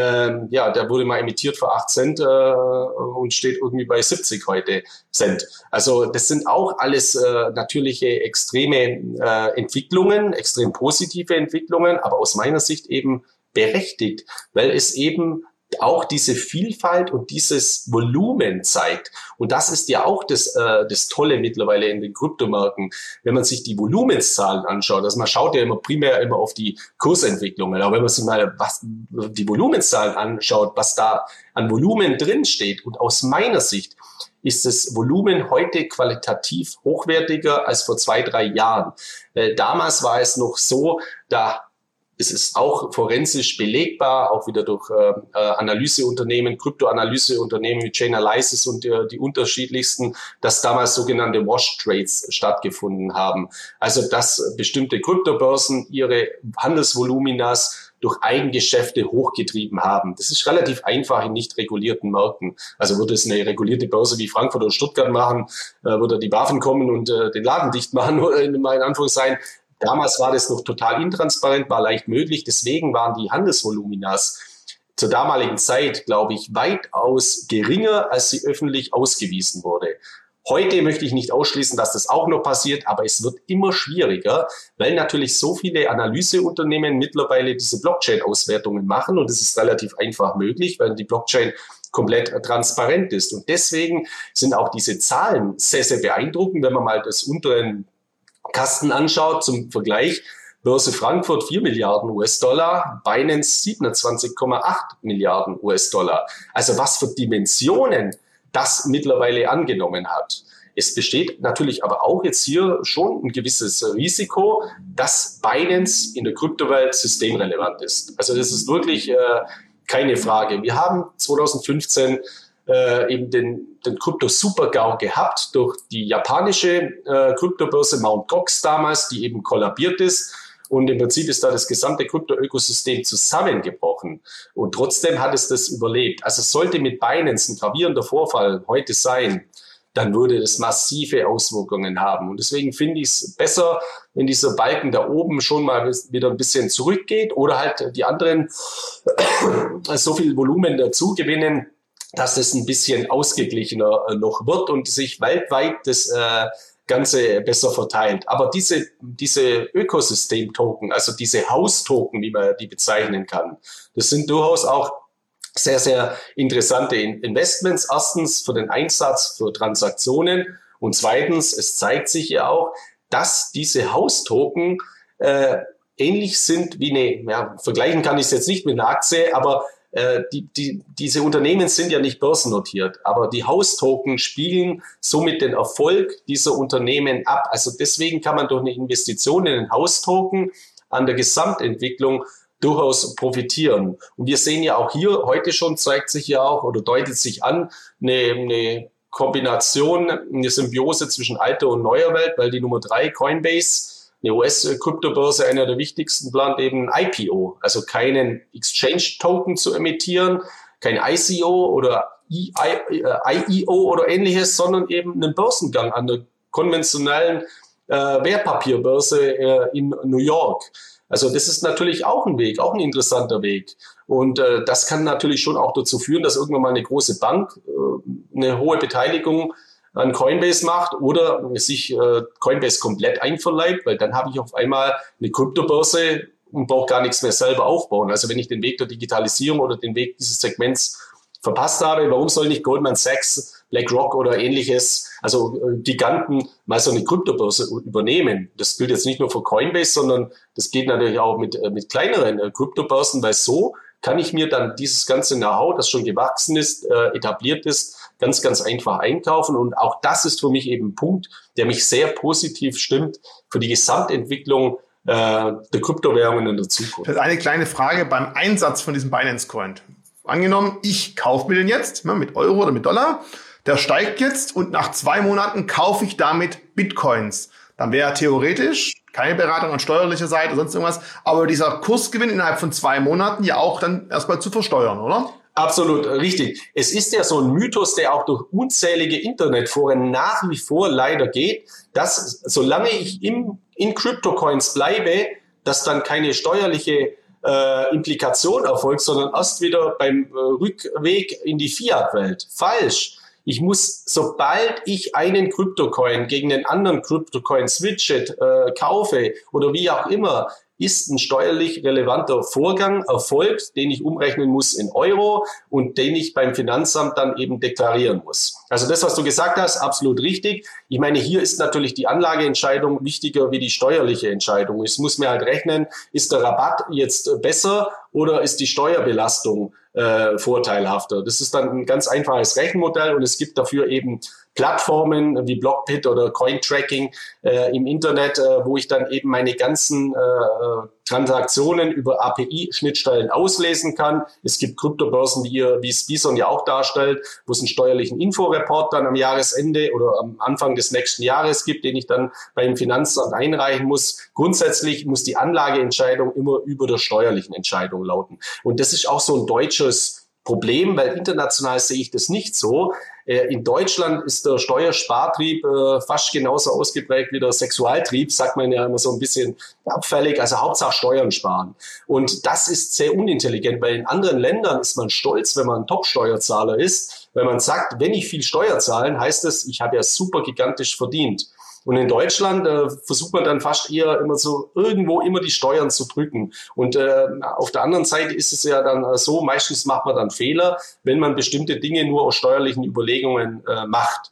Der wurde mal emittiert für 8 Cent und steht irgendwie bei 70 heute Cent. Also das sind auch alles natürliche extreme Entwicklungen, extrem positive Entwicklungen, aber aus meiner Sicht eben berechtigt, weil es eben auch diese Vielfalt und dieses Volumen zeigt. Und das ist ja auch das Tolle mittlerweile in den Kryptomärkten, wenn man sich die Volumenszahlen anschaut. Also man schaut ja primär auf die Kursentwicklungen. Aber wenn man sich mal die Volumenszahlen anschaut, was da an Volumen drin steht, und aus meiner Sicht ist das Volumen heute qualitativ hochwertiger als vor 2-3 Jahren. Damals war es noch so, es ist auch forensisch belegbar, auch wieder durch Analyseunternehmen, Kryptoanalyseunternehmen wie Chainalysis und die unterschiedlichsten, dass damals sogenannte Wash Trades stattgefunden haben. Also dass bestimmte Kryptobörsen ihre Handelsvoluminas durch Eigengeschäfte hochgetrieben haben. Das ist relativ einfach in nicht regulierten Märkten. Also würde es eine regulierte Börse wie Frankfurt oder Stuttgart machen, würde die BaFin kommen und den Laden dicht machen, in Anführungszeichen. Damals war das noch total intransparent, war leicht möglich. Deswegen waren die Handelsvoluminas zur damaligen Zeit, glaube ich, weitaus geringer, als sie öffentlich ausgewiesen wurde. Heute möchte ich nicht ausschließen, dass das auch noch passiert, aber es wird immer schwieriger, weil natürlich so viele Analyseunternehmen mittlerweile diese Blockchain-Auswertungen machen, und es ist relativ einfach möglich, weil die Blockchain komplett transparent ist. Und deswegen sind auch diese Zahlen sehr, sehr beeindruckend, wenn man mal das unteren Kasten anschaut zum Vergleich. Börse Frankfurt 4 Milliarden US-Dollar, Binance 27,8 Milliarden US-Dollar. Also was für Dimensionen das mittlerweile angenommen hat. Es besteht natürlich aber auch jetzt hier schon ein gewisses Risiko, dass Binance in der Kryptowelt systemrelevant ist. Also das ist wirklich keine Frage. Wir haben 2015 eben den Krypto-Super-GAU gehabt durch die japanische Kryptobörse Mt. Gox damals, die eben kollabiert ist. Und im Prinzip ist da das gesamte Krypto-Ökosystem zusammengebrochen. Und trotzdem hat es das überlebt. Also sollte mit Binance ein gravierender Vorfall heute sein, dann würde es massive Auswirkungen haben. Und deswegen finde ich es besser, wenn dieser Balken da oben schon mal wieder ein bisschen zurückgeht oder halt die anderen so viel Volumen dazu gewinnen, dass es ein bisschen ausgeglichener noch wird und sich weltweit das Ganze besser verteilt. Aber diese Ökosystem-Token, also diese Haustoken, wie man die bezeichnen kann, das sind durchaus auch sehr, sehr interessante Investments. Erstens für den Einsatz für Transaktionen und zweitens, es zeigt sich ja auch, dass diese Haustoken ähnlich sind wie vergleichen kann ich es jetzt nicht mit einer Aktie, aber diese Unternehmen sind ja nicht börsennotiert, aber die Haustoken spiegeln somit den Erfolg dieser Unternehmen ab. Also deswegen kann man durch eine Investition in den Haustoken an der Gesamtentwicklung durchaus profitieren. Und wir sehen ja auch hier, heute schon zeigt sich ja auch oder deutet sich an, eine Kombination, eine Symbiose zwischen alter und neuer Welt, weil die Nummer 3, Coinbase, eine US-Kryptobörse, einer der wichtigsten, plant eben ein IPO, also keinen Exchange-Token zu emittieren, kein ICO oder IEO oder ähnliches, sondern eben einen Börsengang an der konventionellen Wertpapierbörse in New York. Also das ist natürlich auch ein Weg, auch ein interessanter Weg. Und das kann natürlich schon auch dazu führen, dass irgendwann mal eine große Bank eine hohe Beteiligung an Coinbase macht oder sich Coinbase komplett einverleibt, weil dann habe ich auf einmal eine Kryptobörse und brauche gar nichts mehr selber aufbauen. Also wenn ich den Weg der Digitalisierung oder den Weg dieses Segments verpasst habe, warum soll nicht Goldman Sachs, BlackRock oder ähnliches, also Giganten, mal so eine Kryptobörse übernehmen? Das gilt jetzt nicht nur für Coinbase, sondern das geht natürlich auch mit kleineren Kryptobörsen, weil so kann ich mir dann dieses ganze Know-how, das schon gewachsen ist, etabliert ist, ganz, ganz einfach einkaufen. Und auch das ist für mich eben ein Punkt, der mich sehr positiv stimmt für die Gesamtentwicklung der Kryptowährungen in der Zukunft. Eine kleine Frage beim Einsatz von diesem Binance-Coin. Angenommen, ich kaufe mir den jetzt mit Euro oder mit Dollar, der steigt jetzt und nach 2 Monaten kaufe ich damit Bitcoins. Dann wäre theoretisch keine Beratung an steuerlicher Seite oder sonst irgendwas, aber dieser Kursgewinn innerhalb von 2 Monaten ja auch dann erstmal zu versteuern, oder? Absolut richtig. Es ist ja so ein Mythos, der auch durch unzählige Internetforen nach wie vor leider geht, dass solange ich in Cryptocoins bleibe, dass dann keine steuerliche Implikation erfolgt, sondern erst wieder beim Rückweg in die Fiat-Welt. Falsch. Ich muss, sobald ich einen Kryptocoin gegen den anderen Kryptocoin switchet, kaufe oder wie auch immer, ist ein steuerlich relevanter Vorgang erfolgt, den ich umrechnen muss in Euro und den ich beim Finanzamt dann eben deklarieren muss. Also das, was du gesagt hast, absolut richtig. Ich meine, hier ist natürlich die Anlageentscheidung wichtiger wie die steuerliche Entscheidung. Ich muss mir halt rechnen, ist der Rabatt jetzt besser oder ist die Steuerbelastung vorteilhafter? Das ist dann ein ganz einfaches Rechenmodell und es gibt dafür eben Plattformen wie Blockbit oder Cointracking im Internet, wo ich dann eben meine ganzen Transaktionen über API-Schnittstellen auslesen kann. Es gibt Kryptobörsen, wie es Bison ja auch darstellt, wo es einen steuerlichen Inforeport dann am Jahresende oder am Anfang des nächsten Jahres gibt, den ich dann beim Finanzamt einreichen muss. Grundsätzlich muss die Anlageentscheidung immer über der steuerlichen Entscheidung lauten. Und das ist auch so ein deutsches Problem, weil international sehe ich das nicht so. In Deutschland ist der Steuerspartrieb fast genauso ausgeprägt wie der Sexualtrieb, sagt man ja immer so ein bisschen abfällig, also Hauptsache Steuern sparen. Und das ist sehr unintelligent, weil in anderen Ländern ist man stolz, wenn man ein Top-Steuerzahler ist, weil man sagt, wenn ich viel Steuer zahle, heißt das, ich habe ja super gigantisch verdient. Und in Deutschland versucht man dann fast eher immer so irgendwo immer die Steuern zu drücken. Und auf der anderen Seite ist es ja dann so, meistens macht man dann Fehler, wenn man bestimmte Dinge nur aus steuerlichen Überlegungen macht.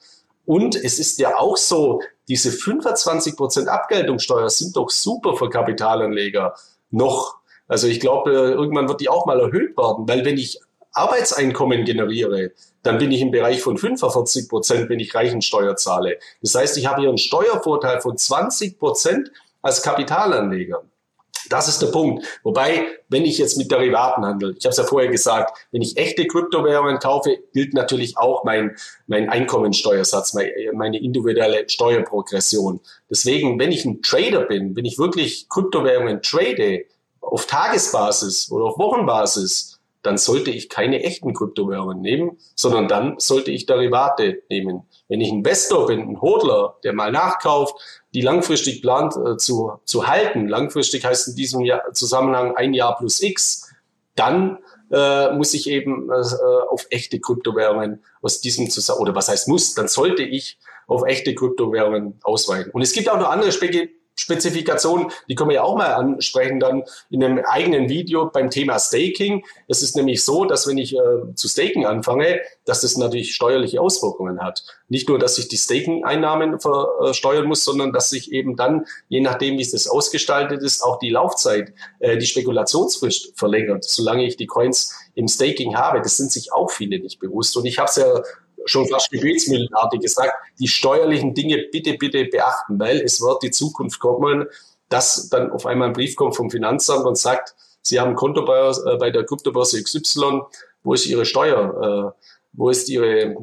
Und es ist ja auch so, diese 25% Abgeltungssteuer sind doch super für Kapitalanleger noch. Also ich glaube, irgendwann wird die auch mal erhöht werden, weil wenn ich Arbeitseinkommen generiere, dann bin ich im Bereich von 45%, wenn ich Reichensteuer zahle. Das heißt, ich habe hier einen Steuervorteil von 20% als Kapitalanleger. Das ist der Punkt. Wobei, wenn ich jetzt mit Derivaten handle, ich habe es ja vorher gesagt, wenn ich echte Kryptowährungen kaufe, gilt natürlich auch mein Einkommensteuersatz, meine individuelle Steuerprogression. Deswegen, wenn ich ein Trader bin, wenn ich wirklich Kryptowährungen trade, auf Tagesbasis oder auf Wochenbasis, dann sollte ich keine echten Kryptowährungen nehmen, sondern dann sollte ich Derivate nehmen. Wenn ich Investor bin, ein Hodler, der mal nachkauft, die langfristig plant zu halten, langfristig heißt in diesem Zusammenhang 1 Jahr plus X, dann muss ich eben auf echte Kryptowährungen aus diesem Zusammenhang, oder was heißt muss, dann sollte ich auf echte Kryptowährungen ausweichen. Und es gibt auch noch andere Spezifikationen, die können wir ja auch mal ansprechen dann in einem eigenen Video beim Thema Staking. Es ist nämlich so, dass wenn ich zu staken anfange, dass das natürlich steuerliche Auswirkungen hat. Nicht nur, dass ich die Staking-Einnahmen versteuern muss, sondern dass sich eben dann, je nachdem wie es das ausgestaltet ist, auch die Laufzeit, die Spekulationsfrist verlängert, solange ich die Coins im Staking habe. Das sind sich auch viele nicht bewusst. Und ich habe es ja schon fast gebetsmühlenartig gesagt, die steuerlichen Dinge bitte, bitte beachten, weil es wird die Zukunft kommen, dass dann auf einmal ein Brief kommt vom Finanzamt und sagt, Sie haben ein Konto bei der Kryptobörse XY, wo ist Ihre Steuer, wo ist Ihre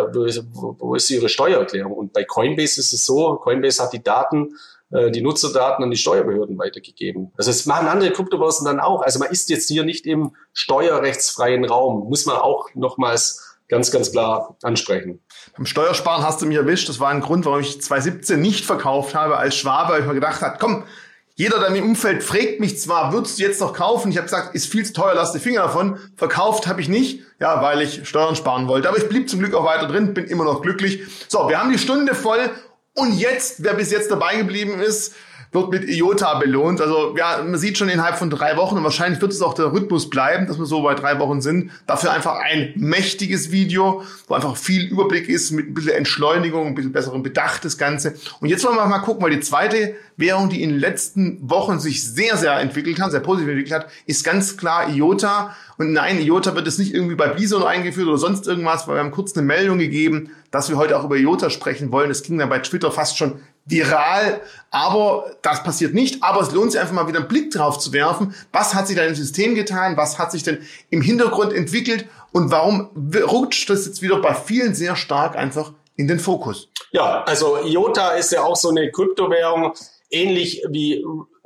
Steuererklärung? Und bei Coinbase ist es so, Coinbase hat die Daten, die Nutzerdaten an die Steuerbehörden weitergegeben. Also es machen andere Kryptobörsen dann auch. Also man ist jetzt hier nicht im steuerrechtsfreien Raum, muss man auch nochmals ganz, ganz klar ansprechen. Beim Steuersparen hast du mich erwischt. Das war ein Grund, warum ich 2017 nicht verkauft habe als Schwabe, weil ich mir gedacht habe, komm, jeder da im Umfeld fragt mich zwar, würdest du jetzt noch kaufen? Ich habe gesagt, ist viel zu teuer, lass die Finger davon. Verkauft habe ich nicht, ja, weil ich Steuern sparen wollte. Aber ich blieb zum Glück auch weiter drin, bin immer noch glücklich. So, wir haben die Stunde voll und jetzt, wer bis jetzt dabei geblieben ist, wird mit IOTA belohnt. Also ja, man sieht schon innerhalb von 3 Wochen und wahrscheinlich wird es auch der Rhythmus bleiben, dass wir so bei 3 Wochen sind. Dafür einfach ein mächtiges Video, wo einfach viel Überblick ist, mit ein bisschen Entschleunigung, ein bisschen besserem Bedacht das Ganze. Und jetzt wollen wir mal gucken, weil die zweite Währung, die in den letzten Wochen sich sehr, sehr entwickelt hat, sehr positiv entwickelt hat, ist ganz klar IOTA. Und nein, IOTA wird es nicht irgendwie bei Bison eingeführt oder sonst irgendwas, weil wir haben kurz eine Meldung gegeben, dass wir heute auch über IOTA sprechen wollen. Das ging dann bei Twitter fast schon viral, aber das passiert nicht. Aber es lohnt sich einfach mal wieder einen Blick drauf zu werfen. Was hat sich da im System getan? Was hat sich denn im Hintergrund entwickelt? Und warum rutscht das jetzt wieder bei vielen sehr stark einfach in den Fokus? Ja, also IOTA ist ja auch so eine Kryptowährung, ähnlich wie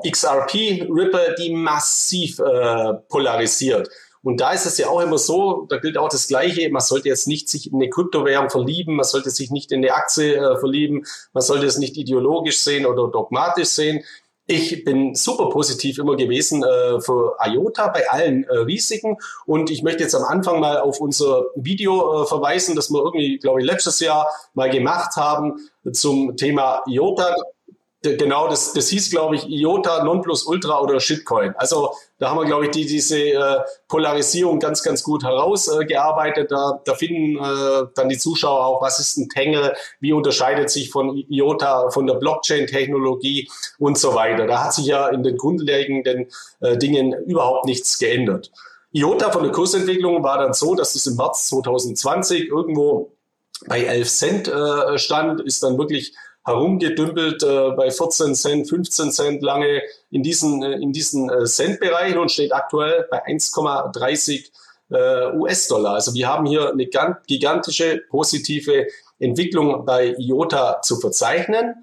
XRP, Ripple, die massiv polarisiert. Und da ist es ja auch immer so, da gilt auch das Gleiche, man sollte jetzt nicht sich in eine Kryptowährung verlieben, man sollte sich nicht in eine Aktie verlieben, man sollte es nicht ideologisch sehen oder dogmatisch sehen. Ich bin super positiv immer gewesen für IOTA bei allen Risiken und ich möchte jetzt am Anfang mal auf unser Video verweisen, das wir irgendwie, glaube ich, letztes Jahr mal gemacht haben zum Thema IOTA. Genau, das hieß, glaube ich, IOTA, Nonplusultra oder Shitcoin. Also da haben wir, glaube ich, diese Polarisierung ganz, ganz gut herausgearbeitet. Da finden dann die Zuschauer auch, was ist ein Tangle, wie unterscheidet sich von IOTA, von der Blockchain-Technologie und so weiter. Da hat sich ja in den grundlegenden Dingen überhaupt nichts geändert. IOTA von der Kursentwicklung war dann so, dass es im März 2020 irgendwo bei 11 Cent stand, ist dann wirklich herumgedümpelt bei 14 Cent, 15 Cent lange in diesen Centbereichen und steht aktuell bei 1,30 US-Dollar. Also wir haben hier eine gigantische positive Entwicklung bei IOTA zu verzeichnen.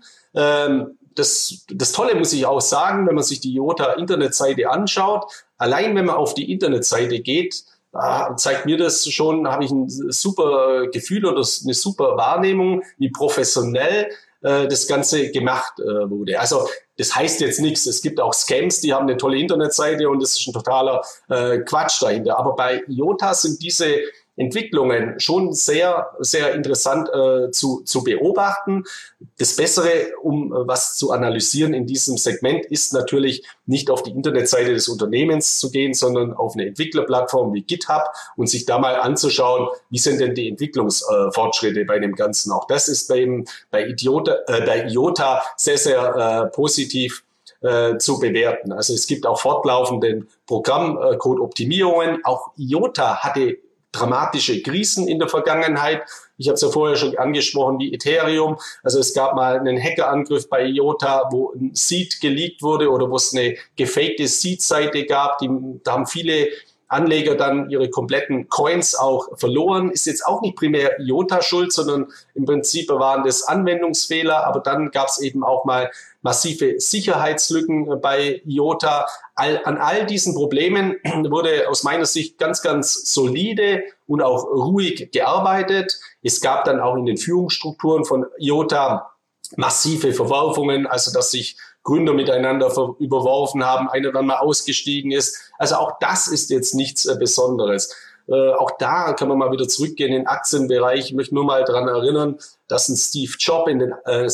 Das Tolle muss ich auch sagen, wenn man sich die IOTA-Internetseite anschaut, allein wenn man auf die Internetseite geht, zeigt mir das schon, habe ich ein super Gefühl oder eine super Wahrnehmung, wie professionell das Ganze gemacht wurde. Also das heißt jetzt nichts. Es gibt auch Scams, die haben eine tolle Internetseite und das ist ein totaler Quatsch dahinter. Aber bei IOTA sind diese Entwicklungen schon sehr, sehr interessant zu beobachten. Das Bessere, um was zu analysieren in diesem Segment, ist natürlich nicht auf die Internetseite des Unternehmens zu gehen, sondern auf eine Entwicklerplattform wie GitHub und sich da mal anzuschauen, wie sind denn die Entwicklungsfortschritte bei dem Ganzen. Auch das ist bei IOTA sehr, sehr positiv zu bewerten. Also es gibt auch fortlaufende Programmcode-Optimierungen. Auch IOTA hatte dramatische Krisen in der Vergangenheit. Ich habe es ja vorher schon angesprochen, wie Ethereum. Also es gab mal einen Hackerangriff bei IOTA, wo ein Seed geleakt wurde oder wo es eine gefakte Seed-Seite gab. Da haben viele Anleger dann ihre kompletten Coins auch verloren. Ist jetzt auch nicht primär IOTA schuld, sondern im Prinzip waren das Anwendungsfehler. Aber dann gab es eben auch mal massive Sicherheitslücken bei IOTA. An all diesen Problemen wurde aus meiner Sicht ganz, ganz solide und auch ruhig gearbeitet. Es gab dann auch in den Führungsstrukturen von IOTA massive Verwerfungen, also dass sich Gründer miteinander überworfen haben, einer dann mal ausgestiegen ist. Also auch das ist jetzt nichts Besonderes. Auch da kann man mal wieder zurückgehen in den Aktienbereich. Ich möchte nur mal daran erinnern, dass ein Steve Jobs in den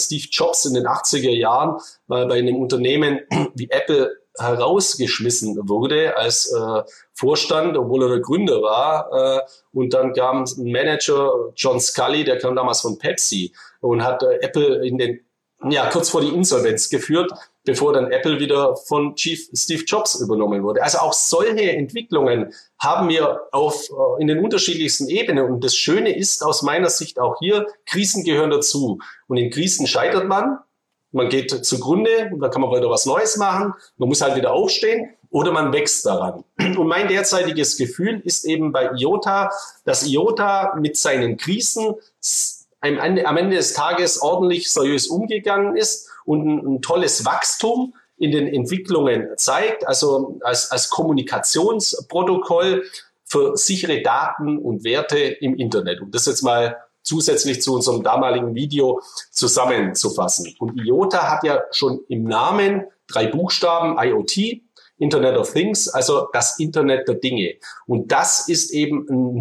80er Jahren mal bei einem Unternehmen wie Apple herausgeschmissen wurde als Vorstand, obwohl er der Gründer war. Und dann kam ein Manager, John Scully, der kam damals von Pepsi und hat Apple kurz vor die Insolvenz geführt, bevor dann Apple wieder von Steve Jobs übernommen wurde. Also auch solche Entwicklungen haben wir in den unterschiedlichsten Ebenen. Und das Schöne ist aus meiner Sicht auch hier, Krisen gehören dazu. Und in Krisen scheitert man geht zugrunde, da kann man wieder was Neues machen, man muss halt wieder aufstehen oder man wächst daran. Und mein derzeitiges Gefühl ist eben bei IOTA, dass IOTA mit seinen Krisen am Ende des Tages ordentlich seriös umgegangen ist und ein tolles Wachstum in den Entwicklungen zeigt, also als Kommunikationsprotokoll für sichere Daten und Werte im Internet. Und das jetzt mal zusätzlich zu unserem damaligen Video zusammenzufassen. Und IOTA hat ja schon im Namen 3 Buchstaben, IoT, Internet of Things, also das Internet der Dinge. Und das ist eben ein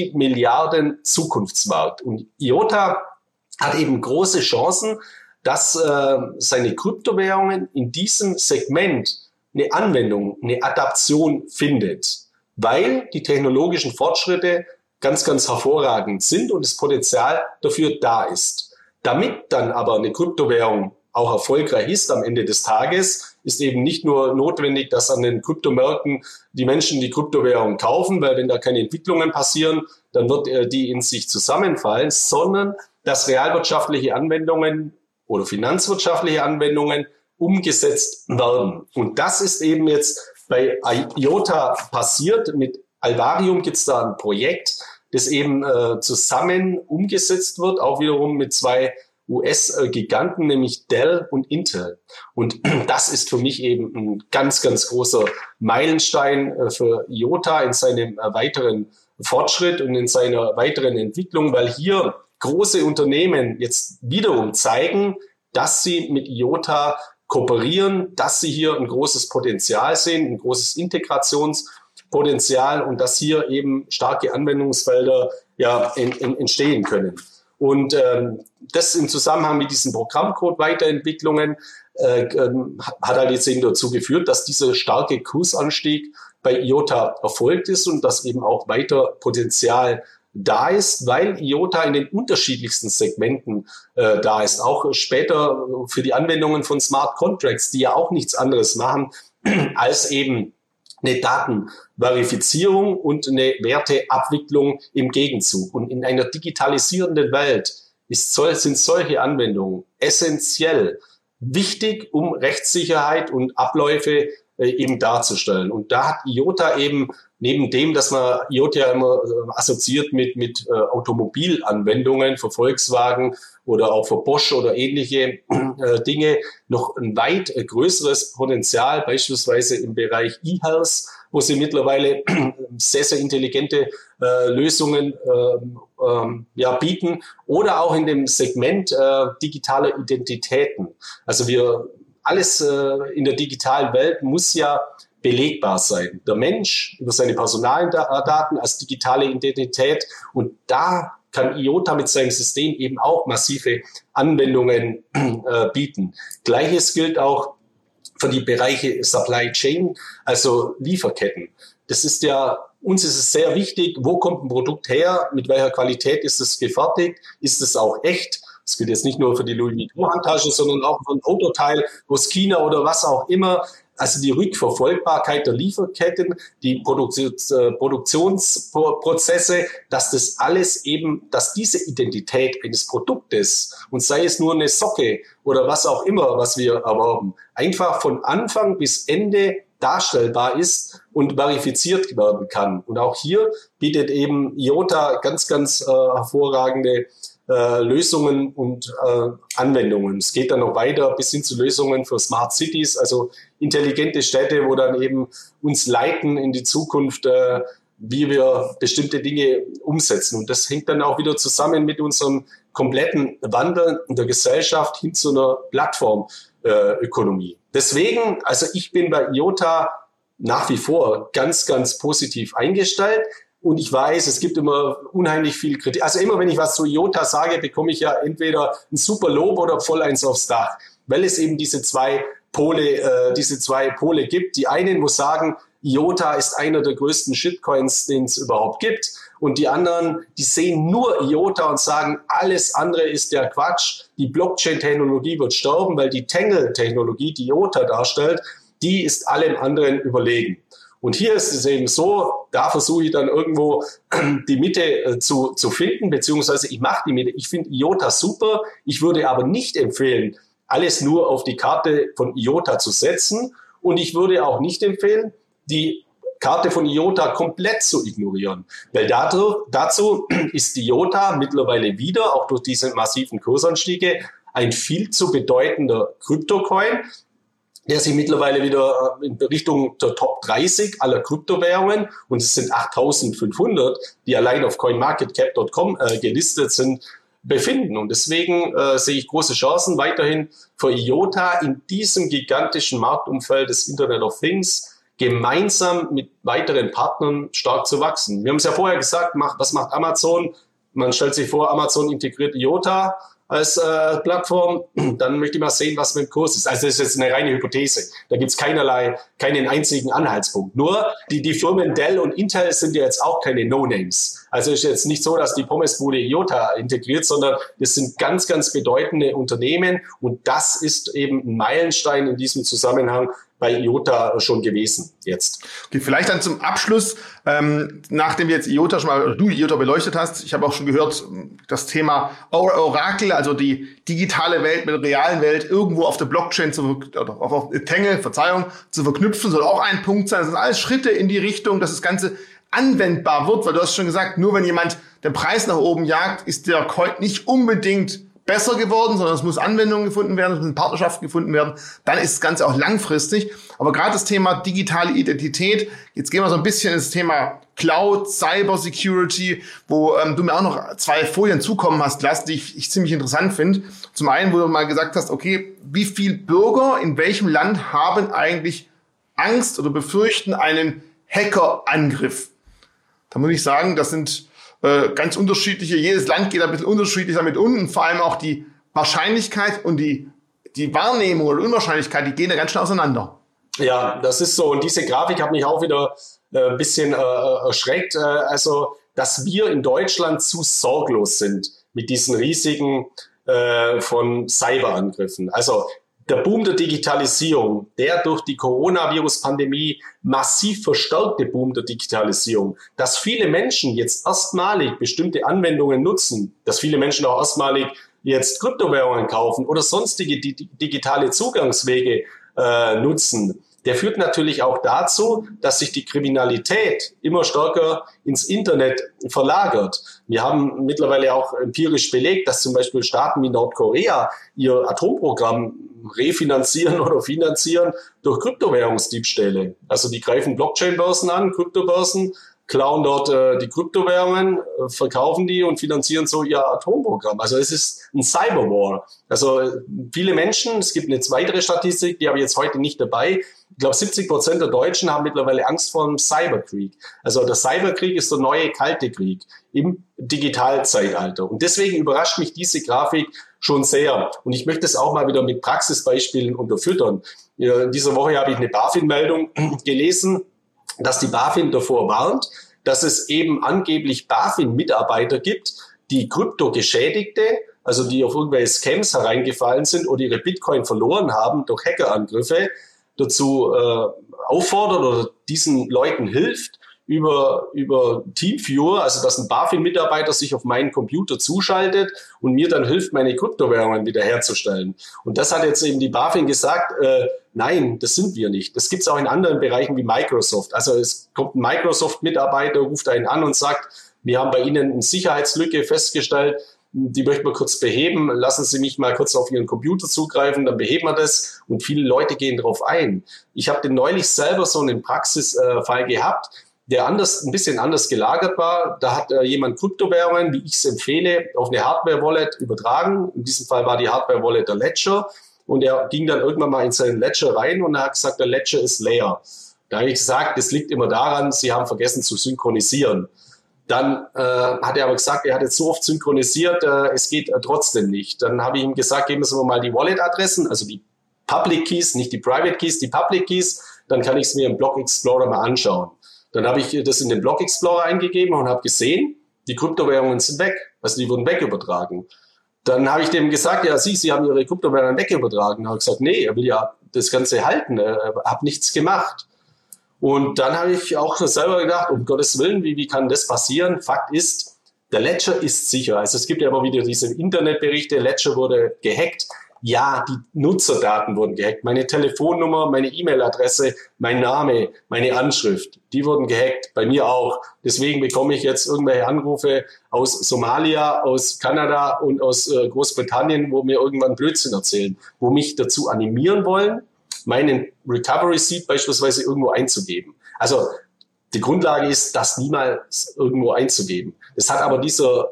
Multimilliarden-Zukunftsmarkt. Und IOTA hat eben große Chancen, dass seine Kryptowährungen in diesem Segment eine Anwendung, eine Adaption findet, weil die technologischen Fortschritte ganz, ganz hervorragend sind und das Potenzial dafür da ist. Damit dann aber eine Kryptowährung auch erfolgreich ist am Ende des Tages, ist eben nicht nur notwendig, dass an den Kryptomärkten die Menschen die Kryptowährung kaufen, weil wenn da keine Entwicklungen passieren, dann wird die in sich zusammenfallen, sondern dass realwirtschaftliche Anwendungen oder finanzwirtschaftliche Anwendungen umgesetzt werden. Und das ist eben jetzt bei IOTA passiert. Mit Alvarium gibt es da ein Projekt, das eben zusammen umgesetzt wird, auch wiederum mit 2 US-Giganten, nämlich Dell und Intel. Und das ist für mich eben ein ganz, ganz großer Meilenstein für IOTA in seinem weiteren Fortschritt und in seiner weiteren Entwicklung, weil hier große Unternehmen jetzt wiederum zeigen, dass sie mit IOTA kooperieren, dass sie hier ein großes Potenzial sehen, ein großes Integrationspotenzial und dass hier eben starke Anwendungsfelder entstehen können. Und das im Zusammenhang mit diesen Programmcode-Weiterentwicklungen hat halt jetzt eben dazu geführt, dass dieser starke Kursanstieg bei IOTA erfolgt ist und dass eben auch weiter Potenzial da ist, weil IOTA in den unterschiedlichsten Segmenten da ist. Auch später für die Anwendungen von Smart Contracts, die ja auch nichts anderes machen, als eben eine Datenverifizierung und eine Werteabwicklung im Gegenzug. Und in einer digitalisierenden Welt sind solche Anwendungen essentiell wichtig, um Rechtssicherheit und Abläufe eben darzustellen. Und da hat IOTA eben neben dem, dass man IOTA immer assoziiert mit Automobilanwendungen für Volkswagen oder auch für Bosch oder ähnliche Dinge, noch ein weit größeres Potenzial, beispielsweise im Bereich E-Health, wo sie mittlerweile sehr, sehr intelligente Lösungen bieten, oder auch in dem Segment digitaler Identitäten. Also alles in der digitalen Welt muss ja belegbar sein. Der Mensch über seine Personaldaten als digitale Identität, und da kann IOTA mit seinem System eben auch massive Anwendungen bieten. Gleiches gilt auch für die Bereiche Supply Chain, also Lieferketten. Das ist ja, uns ist es sehr wichtig, wo kommt ein Produkt her, mit welcher Qualität ist es gefertigt, ist es auch echt. Das gilt jetzt nicht nur für die Louis Vuitton-Handtasche, sondern auch für ein Autoteil aus China oder was auch immer. Also die Rückverfolgbarkeit der Lieferketten, die Produktionsprozesse, dass das alles eben, dass diese Identität eines Produktes, und sei es nur eine Socke oder was auch immer, was wir erwerben, einfach von Anfang bis Ende darstellbar ist und verifiziert werden kann. Und auch hier bietet eben IOTA ganz, ganz hervorragende Lösungen und Anwendungen. Es geht dann noch weiter bis hin zu Lösungen für Smart Cities, also intelligente Städte, wo dann eben uns leiten in die Zukunft, wie wir bestimmte Dinge umsetzen. Und das hängt dann auch wieder zusammen mit unserem kompletten Wandel in der Gesellschaft hin zu einer Plattformökonomie. Deswegen, also ich bin bei IOTA nach wie vor ganz, ganz positiv eingestellt. Und ich weiß, es gibt immer unheimlich viel Kritik. Also immer, wenn ich was zu IOTA sage, bekomme ich ja entweder ein super Lob oder voll eins aufs Dach, weil es eben diese zwei Pole gibt. Die einen, wo sagen, IOTA ist einer der größten Shitcoins, den es überhaupt gibt. Und die anderen, die sehen nur IOTA und sagen, alles andere ist der Quatsch. Die Blockchain-Technologie wird sterben, weil die Tangle-Technologie, die IOTA darstellt, die ist allem anderen überlegen. Und hier ist es eben so, da versuche ich dann irgendwo die Mitte zu finden, beziehungsweise ich mache die Mitte. Ich finde IOTA super, ich würde aber nicht empfehlen, alles nur auf die Karte von IOTA zu setzen. Und ich würde auch nicht empfehlen, die Karte von IOTA komplett zu ignorieren. Weil dazu ist IOTA mittlerweile wieder, auch durch diese massiven Kursanstiege, ein viel zu bedeutender Kryptocoin, der sich mittlerweile wieder in Richtung der Top 30 aller Kryptowährungen, und es sind 8.500, die allein auf coinmarketcap.com gelistet sind, befinden. Und deswegen sehe ich große Chancen weiterhin für IOTA in diesem gigantischen Marktumfeld des Internet of Things gemeinsam mit weiteren Partnern stark zu wachsen. Wir haben es ja vorher gesagt, was macht Amazon? Man stellt sich vor, Amazon integriert IOTA als Plattform, dann möchte ich mal sehen, was mit dem Kurs ist. Also das ist jetzt eine reine Hypothese. Da gibt es keinen einzigen Anhaltspunkt. Nur die Firmen Dell und Intel sind ja jetzt auch keine No-Names. Also es ist jetzt nicht so, dass die Pommesbude IOTA integriert, sondern das sind ganz, ganz bedeutende Unternehmen, und das ist eben ein Meilenstein in diesem Zusammenhang bei IOTA schon gewesen jetzt. Okay, vielleicht dann zum Abschluss, nachdem wir jetzt IOTA schon mal, du IOTA beleuchtet hast, ich habe auch schon gehört, das Thema Oracle, also die digitale Welt mit der realen Welt irgendwo auf der Blockchain oder auf Tangle, zu verknüpfen, soll auch ein Punkt sein. Das sind alles Schritte in die Richtung, dass das Ganze anwendbar wird, weil du hast schon gesagt, nur wenn jemand den Preis nach oben jagt, ist der Coin nicht unbedingt besser geworden, sondern es muss Anwendungen gefunden werden, es müssen Partnerschaften gefunden werden, dann ist das Ganze auch langfristig. Aber gerade das Thema digitale Identität, jetzt gehen wir so ein bisschen ins Thema Cloud, Cyber Security, wo du mir auch noch 2 Folien zukommen hast lassen, die ich ziemlich interessant finde. Zum einen, wo du mal gesagt hast, okay, wie viel Bürger in welchem Land haben eigentlich Angst oder befürchten einen Hackerangriff? Da muss ich sagen, das sind ganz unterschiedliche, jedes Land geht ein bisschen unterschiedlich damit um, und vor allem auch die Wahrscheinlichkeit und die Wahrnehmung oder Unwahrscheinlichkeit, die gehen da ganz schnell auseinander. Ja, das ist so, und diese Grafik hat mich auch wieder ein bisschen erschreckt, also dass wir in Deutschland zu sorglos sind mit diesen Risiken von Cyberangriffen. Also der Boom der Digitalisierung, der durch die Coronavirus-Pandemie massiv verstärkte Boom der Digitalisierung, dass viele Menschen jetzt erstmalig bestimmte Anwendungen nutzen, dass viele Menschen auch erstmalig jetzt Kryptowährungen kaufen oder sonstige digitale Zugangswege nutzen, der führt natürlich auch dazu, dass sich die Kriminalität immer stärker ins Internet verlagert. Wir haben mittlerweile auch empirisch belegt, dass zum Beispiel Staaten wie Nordkorea ihr Atomprogramm refinanzieren oder finanzieren durch Kryptowährungsdiebstähle. Also die greifen Blockchain-Börsen an, Kryptobörsen, klauen dort die Kryptowährungen, verkaufen die und finanzieren so ihr Atomprogramm. Also es ist ein Cyberwar. Also viele Menschen, es gibt eine weitere Statistik, die habe ich jetzt heute nicht dabei. Ich glaube, 70% der Deutschen haben mittlerweile Angst vor dem Cyberkrieg. Also der Cyberkrieg ist der neue kalte Krieg im Digitalzeitalter. Und deswegen überrascht mich diese Grafik schon sehr. Und ich möchte es auch mal wieder mit Praxisbeispielen unterfüttern. In dieser Woche habe ich eine BaFin-Meldung gelesen, dass die BaFin davor warnt, dass es eben angeblich BaFin-Mitarbeiter gibt, die Krypto-Geschädigte, also die auf irgendwelche Scams hereingefallen sind oder ihre Bitcoin verloren haben durch Hackerangriffe, dazu auffordert oder diesen Leuten hilft über Teamviewer, also dass ein BaFin-Mitarbeiter sich auf meinen Computer zuschaltet und mir dann hilft, meine Kryptowährungen wiederherzustellen. Und das hat jetzt eben die BaFin gesagt, nein, das sind wir nicht. Das gibt es auch in anderen Bereichen wie Microsoft. Also es kommt ein Microsoft-Mitarbeiter, ruft einen an und sagt, wir haben bei Ihnen eine Sicherheitslücke festgestellt, die möchten wir kurz beheben, lassen Sie mich mal kurz auf Ihren Computer zugreifen, dann beheben wir das und viele Leute gehen darauf ein. Ich habe den neulich selber so einen Praxisfall gehabt, der ein bisschen anders gelagert war. Da hat jemand Kryptowährungen, wie ich es empfehle, auf eine Hardware-Wallet übertragen. In diesem Fall war die Hardware-Wallet der Ledger und er ging dann irgendwann mal in seinen Ledger rein und er hat gesagt, der Ledger ist leer. Da habe ich gesagt, das liegt immer daran, Sie haben vergessen zu synchronisieren. Dann hat er aber gesagt, er hat jetzt so oft synchronisiert, es geht trotzdem nicht. Dann habe ich ihm gesagt, geben Sie mir mal die Wallet-Adressen, also die Public Keys, nicht die Private Keys, die Public Keys. Dann kann ich es mir im Block Explorer mal anschauen. Dann habe ich das in den Block Explorer eingegeben und habe gesehen, die Kryptowährungen sind weg. Also die wurden wegübertragen. Dann habe ich dem gesagt, ja, Sie haben Ihre Kryptowährungen wegübertragen. Dann habe ich gesagt, nee, er will ja das Ganze halten. Er hat nichts gemacht. Und dann habe ich auch selber gedacht, um Gottes Willen, wie kann das passieren? Fakt ist, der Ledger ist sicher. Also es gibt ja immer wieder diese Internetberichte, Ledger wurde gehackt. Ja, die Nutzerdaten wurden gehackt. Meine Telefonnummer, meine E-Mail-Adresse, mein Name, meine Anschrift, die wurden gehackt. Bei mir auch. Deswegen bekomme ich jetzt irgendwelche Anrufe aus Somalia, aus Kanada und aus Großbritannien, wo mir irgendwann Blödsinn erzählen, wo mich dazu animieren wollen, meinen Recovery Seed beispielsweise irgendwo einzugeben. Also die Grundlage ist, das niemals irgendwo einzugeben. Das hat aber dieser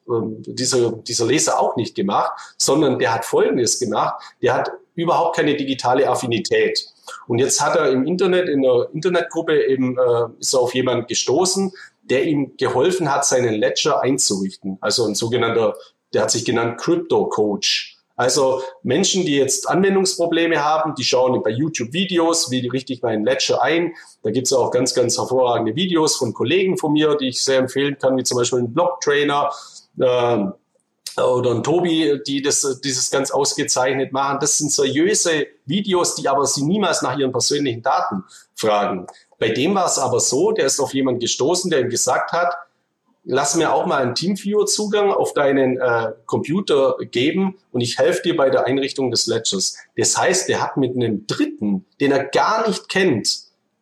Leser auch nicht gemacht, sondern der hat Folgendes gemacht. Der hat überhaupt keine digitale Affinität. Und jetzt hat er im Internet, in der Internetgruppe eben, ist er auf jemanden gestoßen, der ihm geholfen hat, seinen Ledger einzurichten. Also ein sogenannter, der hat sich genannt Crypto Coach. Also Menschen, die jetzt Anwendungsprobleme haben, die schauen bei YouTube Videos, wie richte ich meinen Ledger ein. Da gibt es auch ganz, ganz hervorragende Videos von Kollegen von mir, die ich sehr empfehlen kann, wie zum Beispiel ein Blocktrainer oder ein Tobi, die dieses ganz ausgezeichnet machen. Das sind seriöse Videos, die aber sie niemals nach ihren persönlichen Daten fragen. Bei dem war es aber so, der ist auf jemanden gestoßen, der ihm gesagt hat, lass mir auch mal einen Teamviewer-Zugang auf deinen Computer geben und ich helfe dir bei der Einrichtung des Ledgers. Das heißt, der hat mit einem Dritten, den er gar nicht kennt,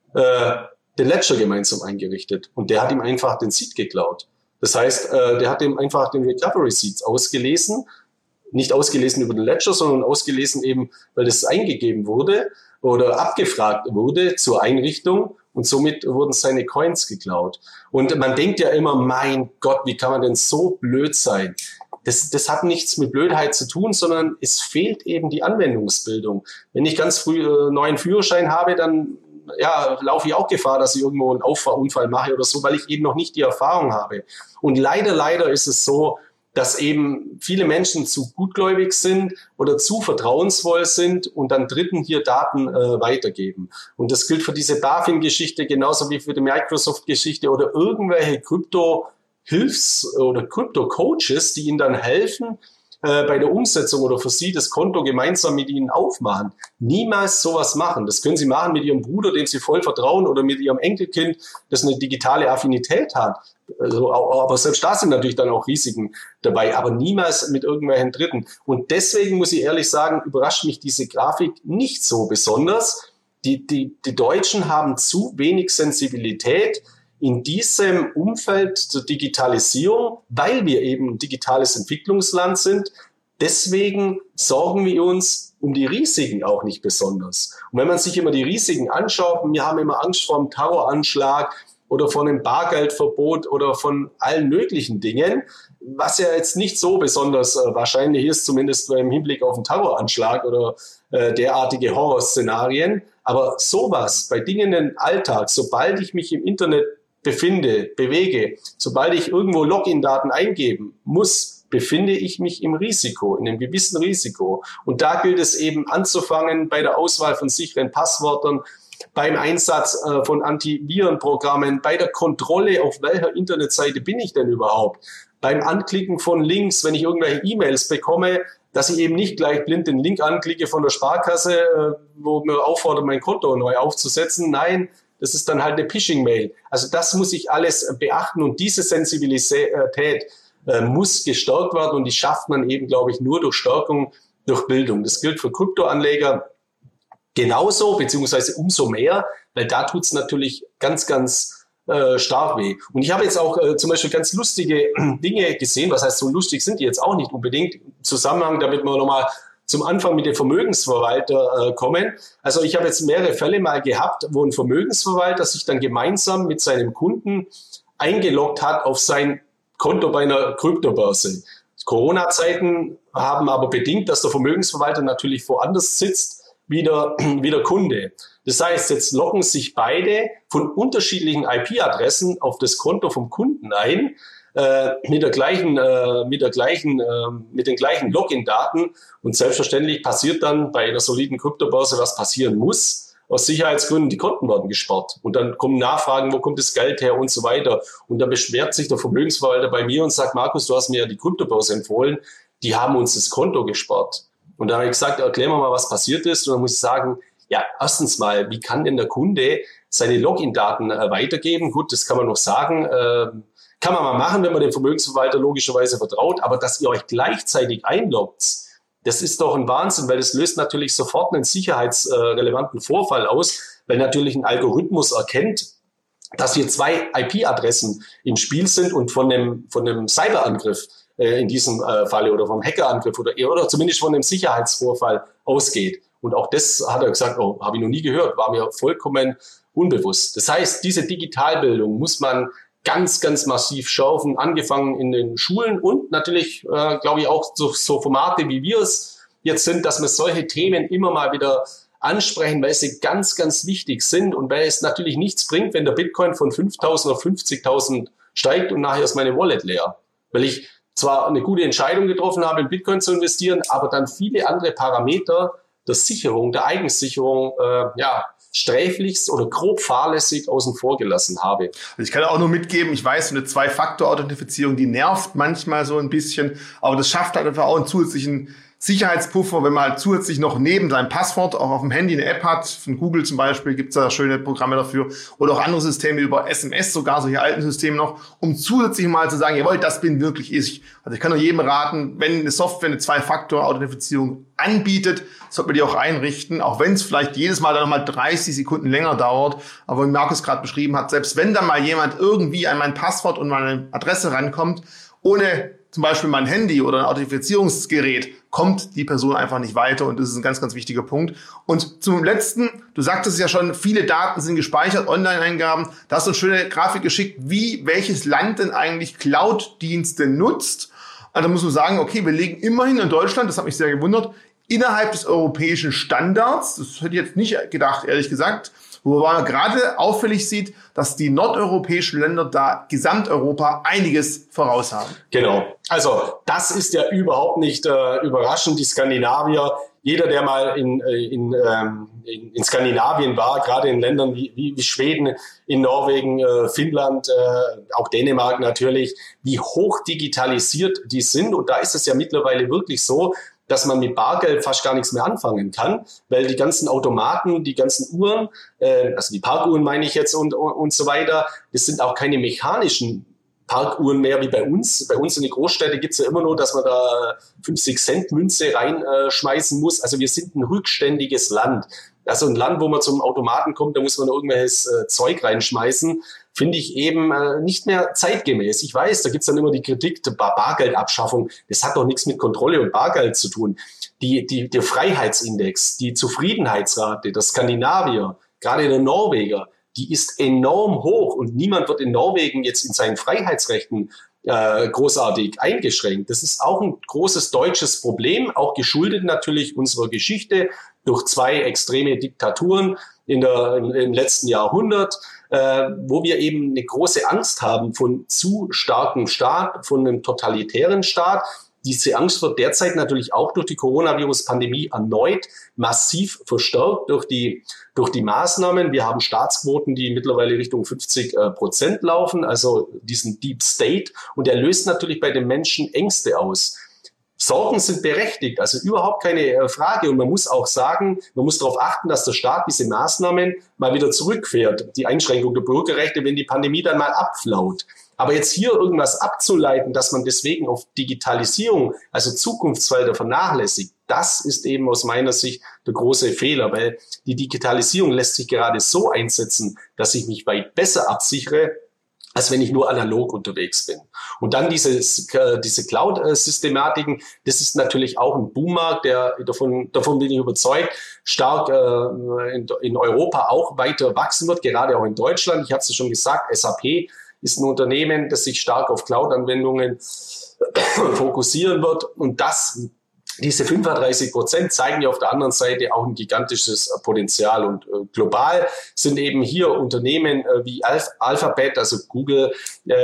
den Ledger gemeinsam eingerichtet und der hat ihm einfach den Seed geklaut. Das heißt, der hat ihm einfach den Recovery Seeds ausgelesen, nicht ausgelesen über den Ledger, sondern ausgelesen eben, weil das eingegeben wurde oder abgefragt wurde zur Einrichtung. Und somit wurden seine Coins geklaut. Und man denkt ja immer, mein Gott, wie kann man denn so blöd sein? Das hat nichts mit Blödheit zu tun, sondern es fehlt eben die Anwendungsbildung. Wenn ich ganz früh neuen Führerschein habe, dann laufe ich auch Gefahr, dass ich irgendwo einen Auffahrunfall mache oder so, weil ich eben noch nicht die Erfahrung habe. Und leider ist es so, dass eben viele Menschen zu gutgläubig sind oder zu vertrauensvoll sind und dann Dritten hier Daten weitergeben. Und das gilt für diese BaFin-Geschichte genauso wie für die Microsoft-Geschichte oder irgendwelche Krypto-Hilfs- oder Krypto-Coaches, die ihnen dann helfen, bei der Umsetzung oder für Sie das Konto gemeinsam mit Ihnen aufmachen. Niemals sowas machen. Das können Sie machen mit Ihrem Bruder, dem Sie voll vertrauen, oder mit Ihrem Enkelkind, das eine digitale Affinität hat. Also, aber selbst da sind natürlich dann auch Risiken dabei, aber niemals mit irgendwelchen Dritten. Und deswegen muss ich ehrlich sagen, überrascht mich diese Grafik nicht so besonders. Die Deutschen haben zu wenig Sensibilität in diesem Umfeld der Digitalisierung, weil wir eben ein digitales Entwicklungsland sind. Deswegen sorgen wir uns um die Risiken auch nicht besonders. Und wenn man sich immer die Risiken anschaut, wir haben immer Angst vor einem Terroranschlag oder von einem Bargeldverbot oder von allen möglichen Dingen, was ja jetzt nicht so besonders wahrscheinlich ist, zumindest im Hinblick auf einen Terroranschlag oder derartige Horrorszenarien. Aber sowas bei Dingen im Alltag, sobald ich mich im Internet bewege, sobald ich irgendwo Login-Daten eingeben muss, befinde ich mich im Risiko, in einem gewissen Risiko. Und da gilt es eben anzufangen bei der Auswahl von sicheren Passwörtern, beim Einsatz von Antivirenprogrammen, bei der Kontrolle, auf welcher Internetseite bin ich denn überhaupt, beim Anklicken von Links, wenn ich irgendwelche E-Mails bekomme, dass ich eben nicht gleich blind den Link anklicke von der Sparkasse, wo mir auffordert, mein Konto neu aufzusetzen. Nein, das ist dann halt eine Phishing-Mail. Also das muss ich alles beachten und diese Sensibilität muss gestärkt werden und die schafft man eben, glaube ich, nur durch Stärkung, durch Bildung. Das gilt für Kryptoanleger genauso, beziehungsweise umso mehr, weil da tut's natürlich ganz, ganz stark weh. Und ich habe jetzt auch zum Beispiel ganz lustige Dinge gesehen, was heißt, so lustig sind die jetzt auch nicht unbedingt, im Zusammenhang, damit wir nochmal zum Anfang mit den Vermögensverwalter kommen. Also ich habe jetzt mehrere Fälle mal gehabt, wo ein Vermögensverwalter sich dann gemeinsam mit seinem Kunden eingeloggt hat auf sein Konto bei einer Kryptobörse. Corona-Zeiten haben aber bedingt, dass der Vermögensverwalter natürlich woanders sitzt, wie der Kunde. Das heißt, jetzt loggen sich beide von unterschiedlichen IP-Adressen auf das Konto vom Kunden ein, mit den gleichen Login-Daten. Und selbstverständlich passiert dann bei einer soliden Kryptobörse, was passieren muss. Aus Sicherheitsgründen, die Konten werden gesperrt. Und dann kommen Nachfragen, wo kommt das Geld her und so weiter. Und dann beschwert sich der Vermögensverwalter bei mir und sagt, Markus, du hast mir ja die Kryptobörse empfohlen, die haben uns das Konto gesperrt. Und da habe ich gesagt, erklär mir mal, was passiert ist. Und dann muss ich sagen, ja, erstens mal, wie kann denn der Kunde seine Login-Daten weitergeben? Gut, das kann man noch sagen. Kann man mal machen, wenn man dem Vermögensverwalter logischerweise vertraut. Aber dass ihr euch gleichzeitig einloggt, das ist doch ein Wahnsinn, weil das löst natürlich sofort einen sicherheitsrelevanten Vorfall aus, weil natürlich ein Algorithmus erkennt, dass hier zwei IP-Adressen im Spiel sind und von einem Cyberangriff in diesem Falle oder vom Hackerangriff oder zumindest von einem Sicherheitsvorfall ausgeht. Und auch das hat er gesagt, oh, habe ich noch nie gehört, war mir vollkommen unbewusst. Das heißt, diese Digitalbildung muss man ganz, ganz massiv schärfen, angefangen in den Schulen und natürlich, glaube ich, auch so Formate, wie wir es jetzt sind, dass wir solche Themen immer mal wieder ansprechen, weil sie ganz, ganz wichtig sind und weil es natürlich nichts bringt, wenn der Bitcoin von 5.000 auf 50.000 steigt und nachher ist meine Wallet leer. Weil ich zwar eine gute Entscheidung getroffen habe, in Bitcoin zu investieren, aber dann viele andere Parameter der Sicherung, der Eigensicherung, sträflichst oder grob fahrlässig außen vor gelassen habe. Also ich kann auch nur mitgeben, ich weiß, eine Zwei-Faktor-Authentifizierung, die nervt manchmal so ein bisschen, aber das schafft halt einfach auch einen zusätzlichen Sicherheitspuffer, wenn man halt zusätzlich noch neben seinem Passwort auch auf dem Handy eine App hat, von Google zum Beispiel, gibt's da schöne Programme dafür, oder auch andere Systeme über SMS, sogar solche alten Systeme noch, um zusätzlich mal zu sagen, jawohl, das bin wirklich ich. Also ich kann nur jedem raten, wenn eine Software eine Zwei-Faktor-Authentifizierung anbietet, sollte man die auch einrichten, auch wenn es vielleicht jedes Mal dann nochmal 30 Sekunden länger dauert. Aber wie Markus gerade beschrieben hat, selbst wenn dann mal jemand irgendwie an mein Passwort und meine Adresse rankommt, ohne zum Beispiel mein Handy oder ein Authentifizierungsgerät, kommt die Person einfach nicht weiter und das ist ein ganz, ganz wichtiger Punkt. Und zum Letzten, du sagtest ja schon, viele Daten sind gespeichert, Online-Eingaben. Da hast du eine schöne Grafik geschickt, wie welches Land denn eigentlich Cloud-Dienste nutzt. Also da muss man sagen, okay, wir liegen immerhin in Deutschland, das hat mich sehr gewundert, innerhalb des europäischen Standards. Das hätte ich jetzt nicht gedacht, ehrlich gesagt. Wobei man gerade auffällig sieht, dass die nordeuropäischen Länder da Gesamteuropa einiges voraus haben. Genau. Also das ist ja überhaupt nicht überraschend. Die Skandinavier, jeder, der mal in Skandinavien war, gerade in Ländern wie Schweden, in Norwegen, Finnland, auch Dänemark natürlich, wie hoch digitalisiert die sind. Und da ist es ja mittlerweile wirklich so, dass man mit Bargeld fast gar nichts mehr anfangen kann, weil die ganzen Automaten, die ganzen Uhren, also die Parkuhren meine ich jetzt und so weiter, das sind auch keine mechanischen Parkuhren mehr wie bei uns. Bei uns in den Großstädten gibt es ja immer nur, dass man da 50-Cent-Münze reinschmeißen muss. Also wir sind ein rückständiges Land. Also ein Land, wo man zum Automaten kommt, da muss man irgendwelches Zeug reinschmeißen, finde ich eben nicht mehr zeitgemäß. Ich weiß, da gibt's dann immer die Kritik der Bargeldabschaffung. Das hat doch nichts mit Kontrolle und Bargeld zu tun. Der Freiheitsindex, die Zufriedenheitsrate der Skandinavier, gerade der Norweger, die ist enorm hoch und niemand wird in Norwegen jetzt in seinen Freiheitsrechten großartig eingeschränkt. Das ist auch ein großes deutsches Problem, auch geschuldet natürlich unserer Geschichte durch 2 extreme Diktaturen im letzten Jahrhundert, wo wir eben eine große Angst haben von zu starkem Staat, von einem totalitären Staat. Diese Angst wird derzeit natürlich auch durch die Coronavirus-Pandemie erneut massiv verstärkt durch die Maßnahmen. Wir haben Staatsquoten, die mittlerweile Richtung 50% laufen, also diesen Deep State. Und der löst natürlich bei den Menschen Ängste aus. Sorgen sind berechtigt, also überhaupt keine Frage. Und man muss auch sagen, man muss darauf achten, dass der Staat diese Maßnahmen mal wieder zurückfährt. Die Einschränkung der Bürgerrechte, wenn die Pandemie dann mal abflaut. Aber jetzt hier irgendwas abzuleiten, dass man deswegen auf Digitalisierung, also Zukunftsfelder vernachlässigt, das ist eben aus meiner Sicht der große Fehler, weil die Digitalisierung lässt sich gerade so einsetzen, dass ich mich weit besser absichere, als wenn ich nur analog unterwegs bin. Und dann diese Cloud-Systematiken, das ist natürlich auch ein Boommarkt, der davon bin ich überzeugt, stark in Europa auch weiter wachsen wird, gerade auch in Deutschland. Ich habe es ja schon gesagt, SAP ist ein Unternehmen, das sich stark auf Cloud-Anwendungen fokussieren wird. Und diese 35% zeigen ja auf der anderen Seite auch ein gigantisches Potenzial. Und global sind eben hier Unternehmen wie Alphabet, also Google,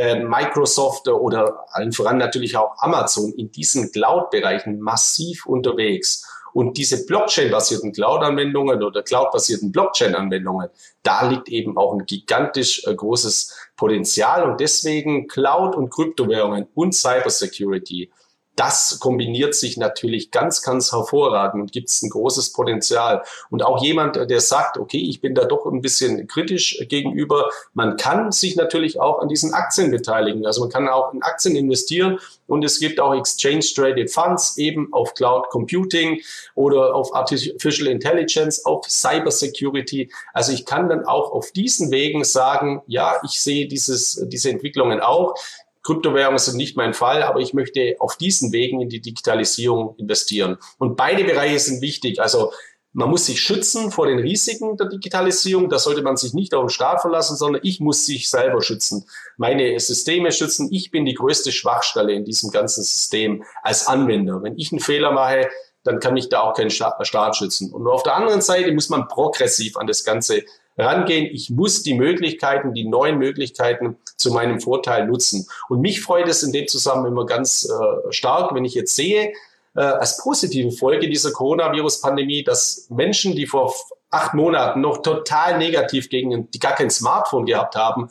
Microsoft oder allen voran natürlich auch Amazon in diesen Cloud-Bereichen massiv unterwegs. Und diese Blockchain-basierten Cloud-Anwendungen oder Cloud-basierten Blockchain-Anwendungen, da liegt eben auch ein gigantisch großes Potenzial. Und deswegen Cloud- und Kryptowährungen und Cybersecurity, das kombiniert sich natürlich ganz, ganz hervorragend und gibt es ein großes Potenzial. Und auch jemand, der sagt, okay, ich bin da doch ein bisschen kritisch gegenüber, man kann sich natürlich auch an diesen Aktien beteiligen. Also man kann auch in Aktien investieren und es gibt auch Exchange-Traded Funds eben auf Cloud Computing oder auf Artificial Intelligence, auf Cybersecurity. Also ich kann dann auch auf diesen Wegen sagen, ja, ich sehe diese Entwicklungen auch. Kryptowährungen sind nicht mein Fall, aber ich möchte auf diesen Wegen in die Digitalisierung investieren. Und beide Bereiche sind wichtig. Also man muss sich schützen vor den Risiken der Digitalisierung. Da sollte man sich nicht auf den Staat verlassen, sondern ich muss sich selber schützen, meine Systeme schützen. Ich bin die größte Schwachstelle in diesem ganzen System als Anwender. Wenn ich einen Fehler mache, dann kann mich da auch kein Staat schützen. Und auf der anderen Seite muss man progressiv an das Ganze rangehen. Ich muss die neuen Möglichkeiten zu meinem Vorteil nutzen. Und mich freut es in dem Zusammenhang immer ganz stark, wenn ich jetzt sehe, als positive Folge dieser Coronavirus-Pandemie, dass Menschen, die vor 8 Monaten noch total negativ die gar kein Smartphone gehabt haben,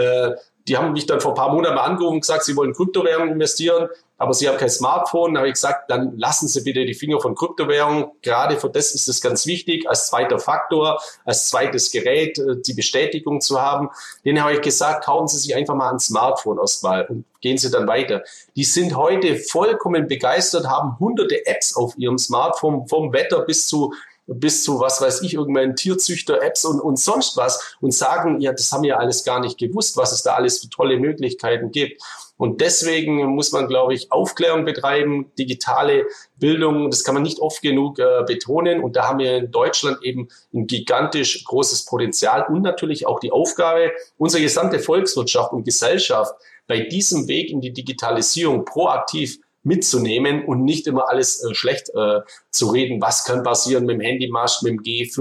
die haben mich dann vor ein paar Monaten mal angerufen und gesagt, sie wollen Kryptowährungen investieren, aber sie haben kein Smartphone. Da habe ich gesagt, dann lassen Sie bitte die Finger von Kryptowährungen. Gerade für das ist es ganz wichtig, als zweiter Faktor, als zweites Gerät die Bestätigung zu haben. Denen habe ich gesagt, kaufen Sie sich einfach mal ein Smartphone erstmal und gehen Sie dann weiter. Die sind heute vollkommen begeistert, haben hunderte Apps auf ihrem Smartphone, vom Wetter bis zu was weiß ich, irgendwelchen Tierzüchter-Apps und sonst was und sagen, ja, das haben wir alles gar nicht gewusst, was es da alles für tolle Möglichkeiten gibt. Und deswegen muss man, glaube ich, Aufklärung betreiben, digitale Bildung, das kann man nicht oft genug betonen. Und da haben wir in Deutschland eben ein gigantisch großes Potenzial und natürlich auch die Aufgabe, unsere gesamte Volkswirtschaft und Gesellschaft bei diesem Weg in die Digitalisierung proaktiv mitzunehmen und nicht immer alles schlecht zu reden. Was kann passieren mit dem Handymast, mit dem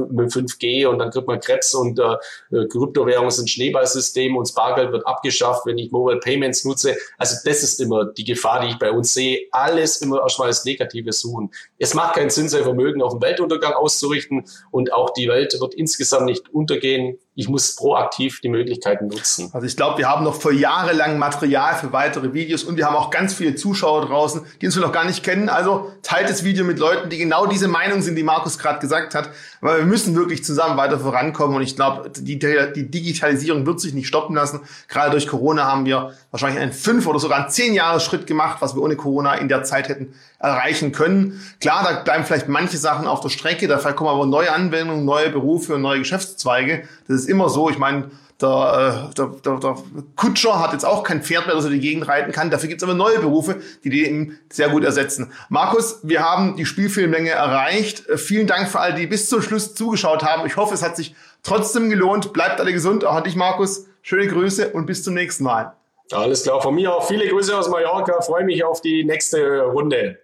5G und dann kriegt man Krebs und Kryptowährungen sind Schneeballsystem und das Bargeld wird abgeschafft, wenn ich Mobile Payments nutze. Also das ist immer die Gefahr, die ich bei uns sehe. Alles immer erstmal das Negative suchen. Es macht keinen Sinn, sein Vermögen auf den Weltuntergang auszurichten und auch die Welt wird insgesamt nicht untergehen. Ich muss proaktiv die Möglichkeiten nutzen. Also ich glaube, wir haben noch vor Jahren lang Material für weitere Videos und wir haben auch ganz viele Zuschauer draußen, die uns noch gar nicht kennen. Also teilt das Video mit Leuten, die genau diese Meinung sind, die Markus gerade gesagt hat. Aber wir müssen wirklich zusammen weiter vorankommen und ich glaube, die Digitalisierung wird sich nicht stoppen lassen. Gerade durch Corona haben wir wahrscheinlich einen 5 oder sogar einen 10-Jahres-Schritt gemacht, was wir ohne Corona in der Zeit hätten erreichen können. Klar, da bleiben vielleicht manche Sachen auf der Strecke, dafür kommen aber neue Anwendungen, neue Berufe und neue Geschäftszweige. Das ist immer so. Ich meine, der Kutscher hat jetzt auch kein Pferd mehr, das er die Gegend reiten kann. Dafür gibt es aber neue Berufe, die eben sehr gut ersetzen. Markus, wir haben die Spielfilmlänge erreicht. Vielen Dank für alle, die bis zum Schluss zugeschaut haben. Ich hoffe, es hat sich trotzdem gelohnt. Bleibt alle gesund. Auch an dich, Markus. Schöne Grüße und bis zum nächsten Mal. Alles klar, von mir auch viele Grüße aus Mallorca. Freue mich auf die nächste Runde.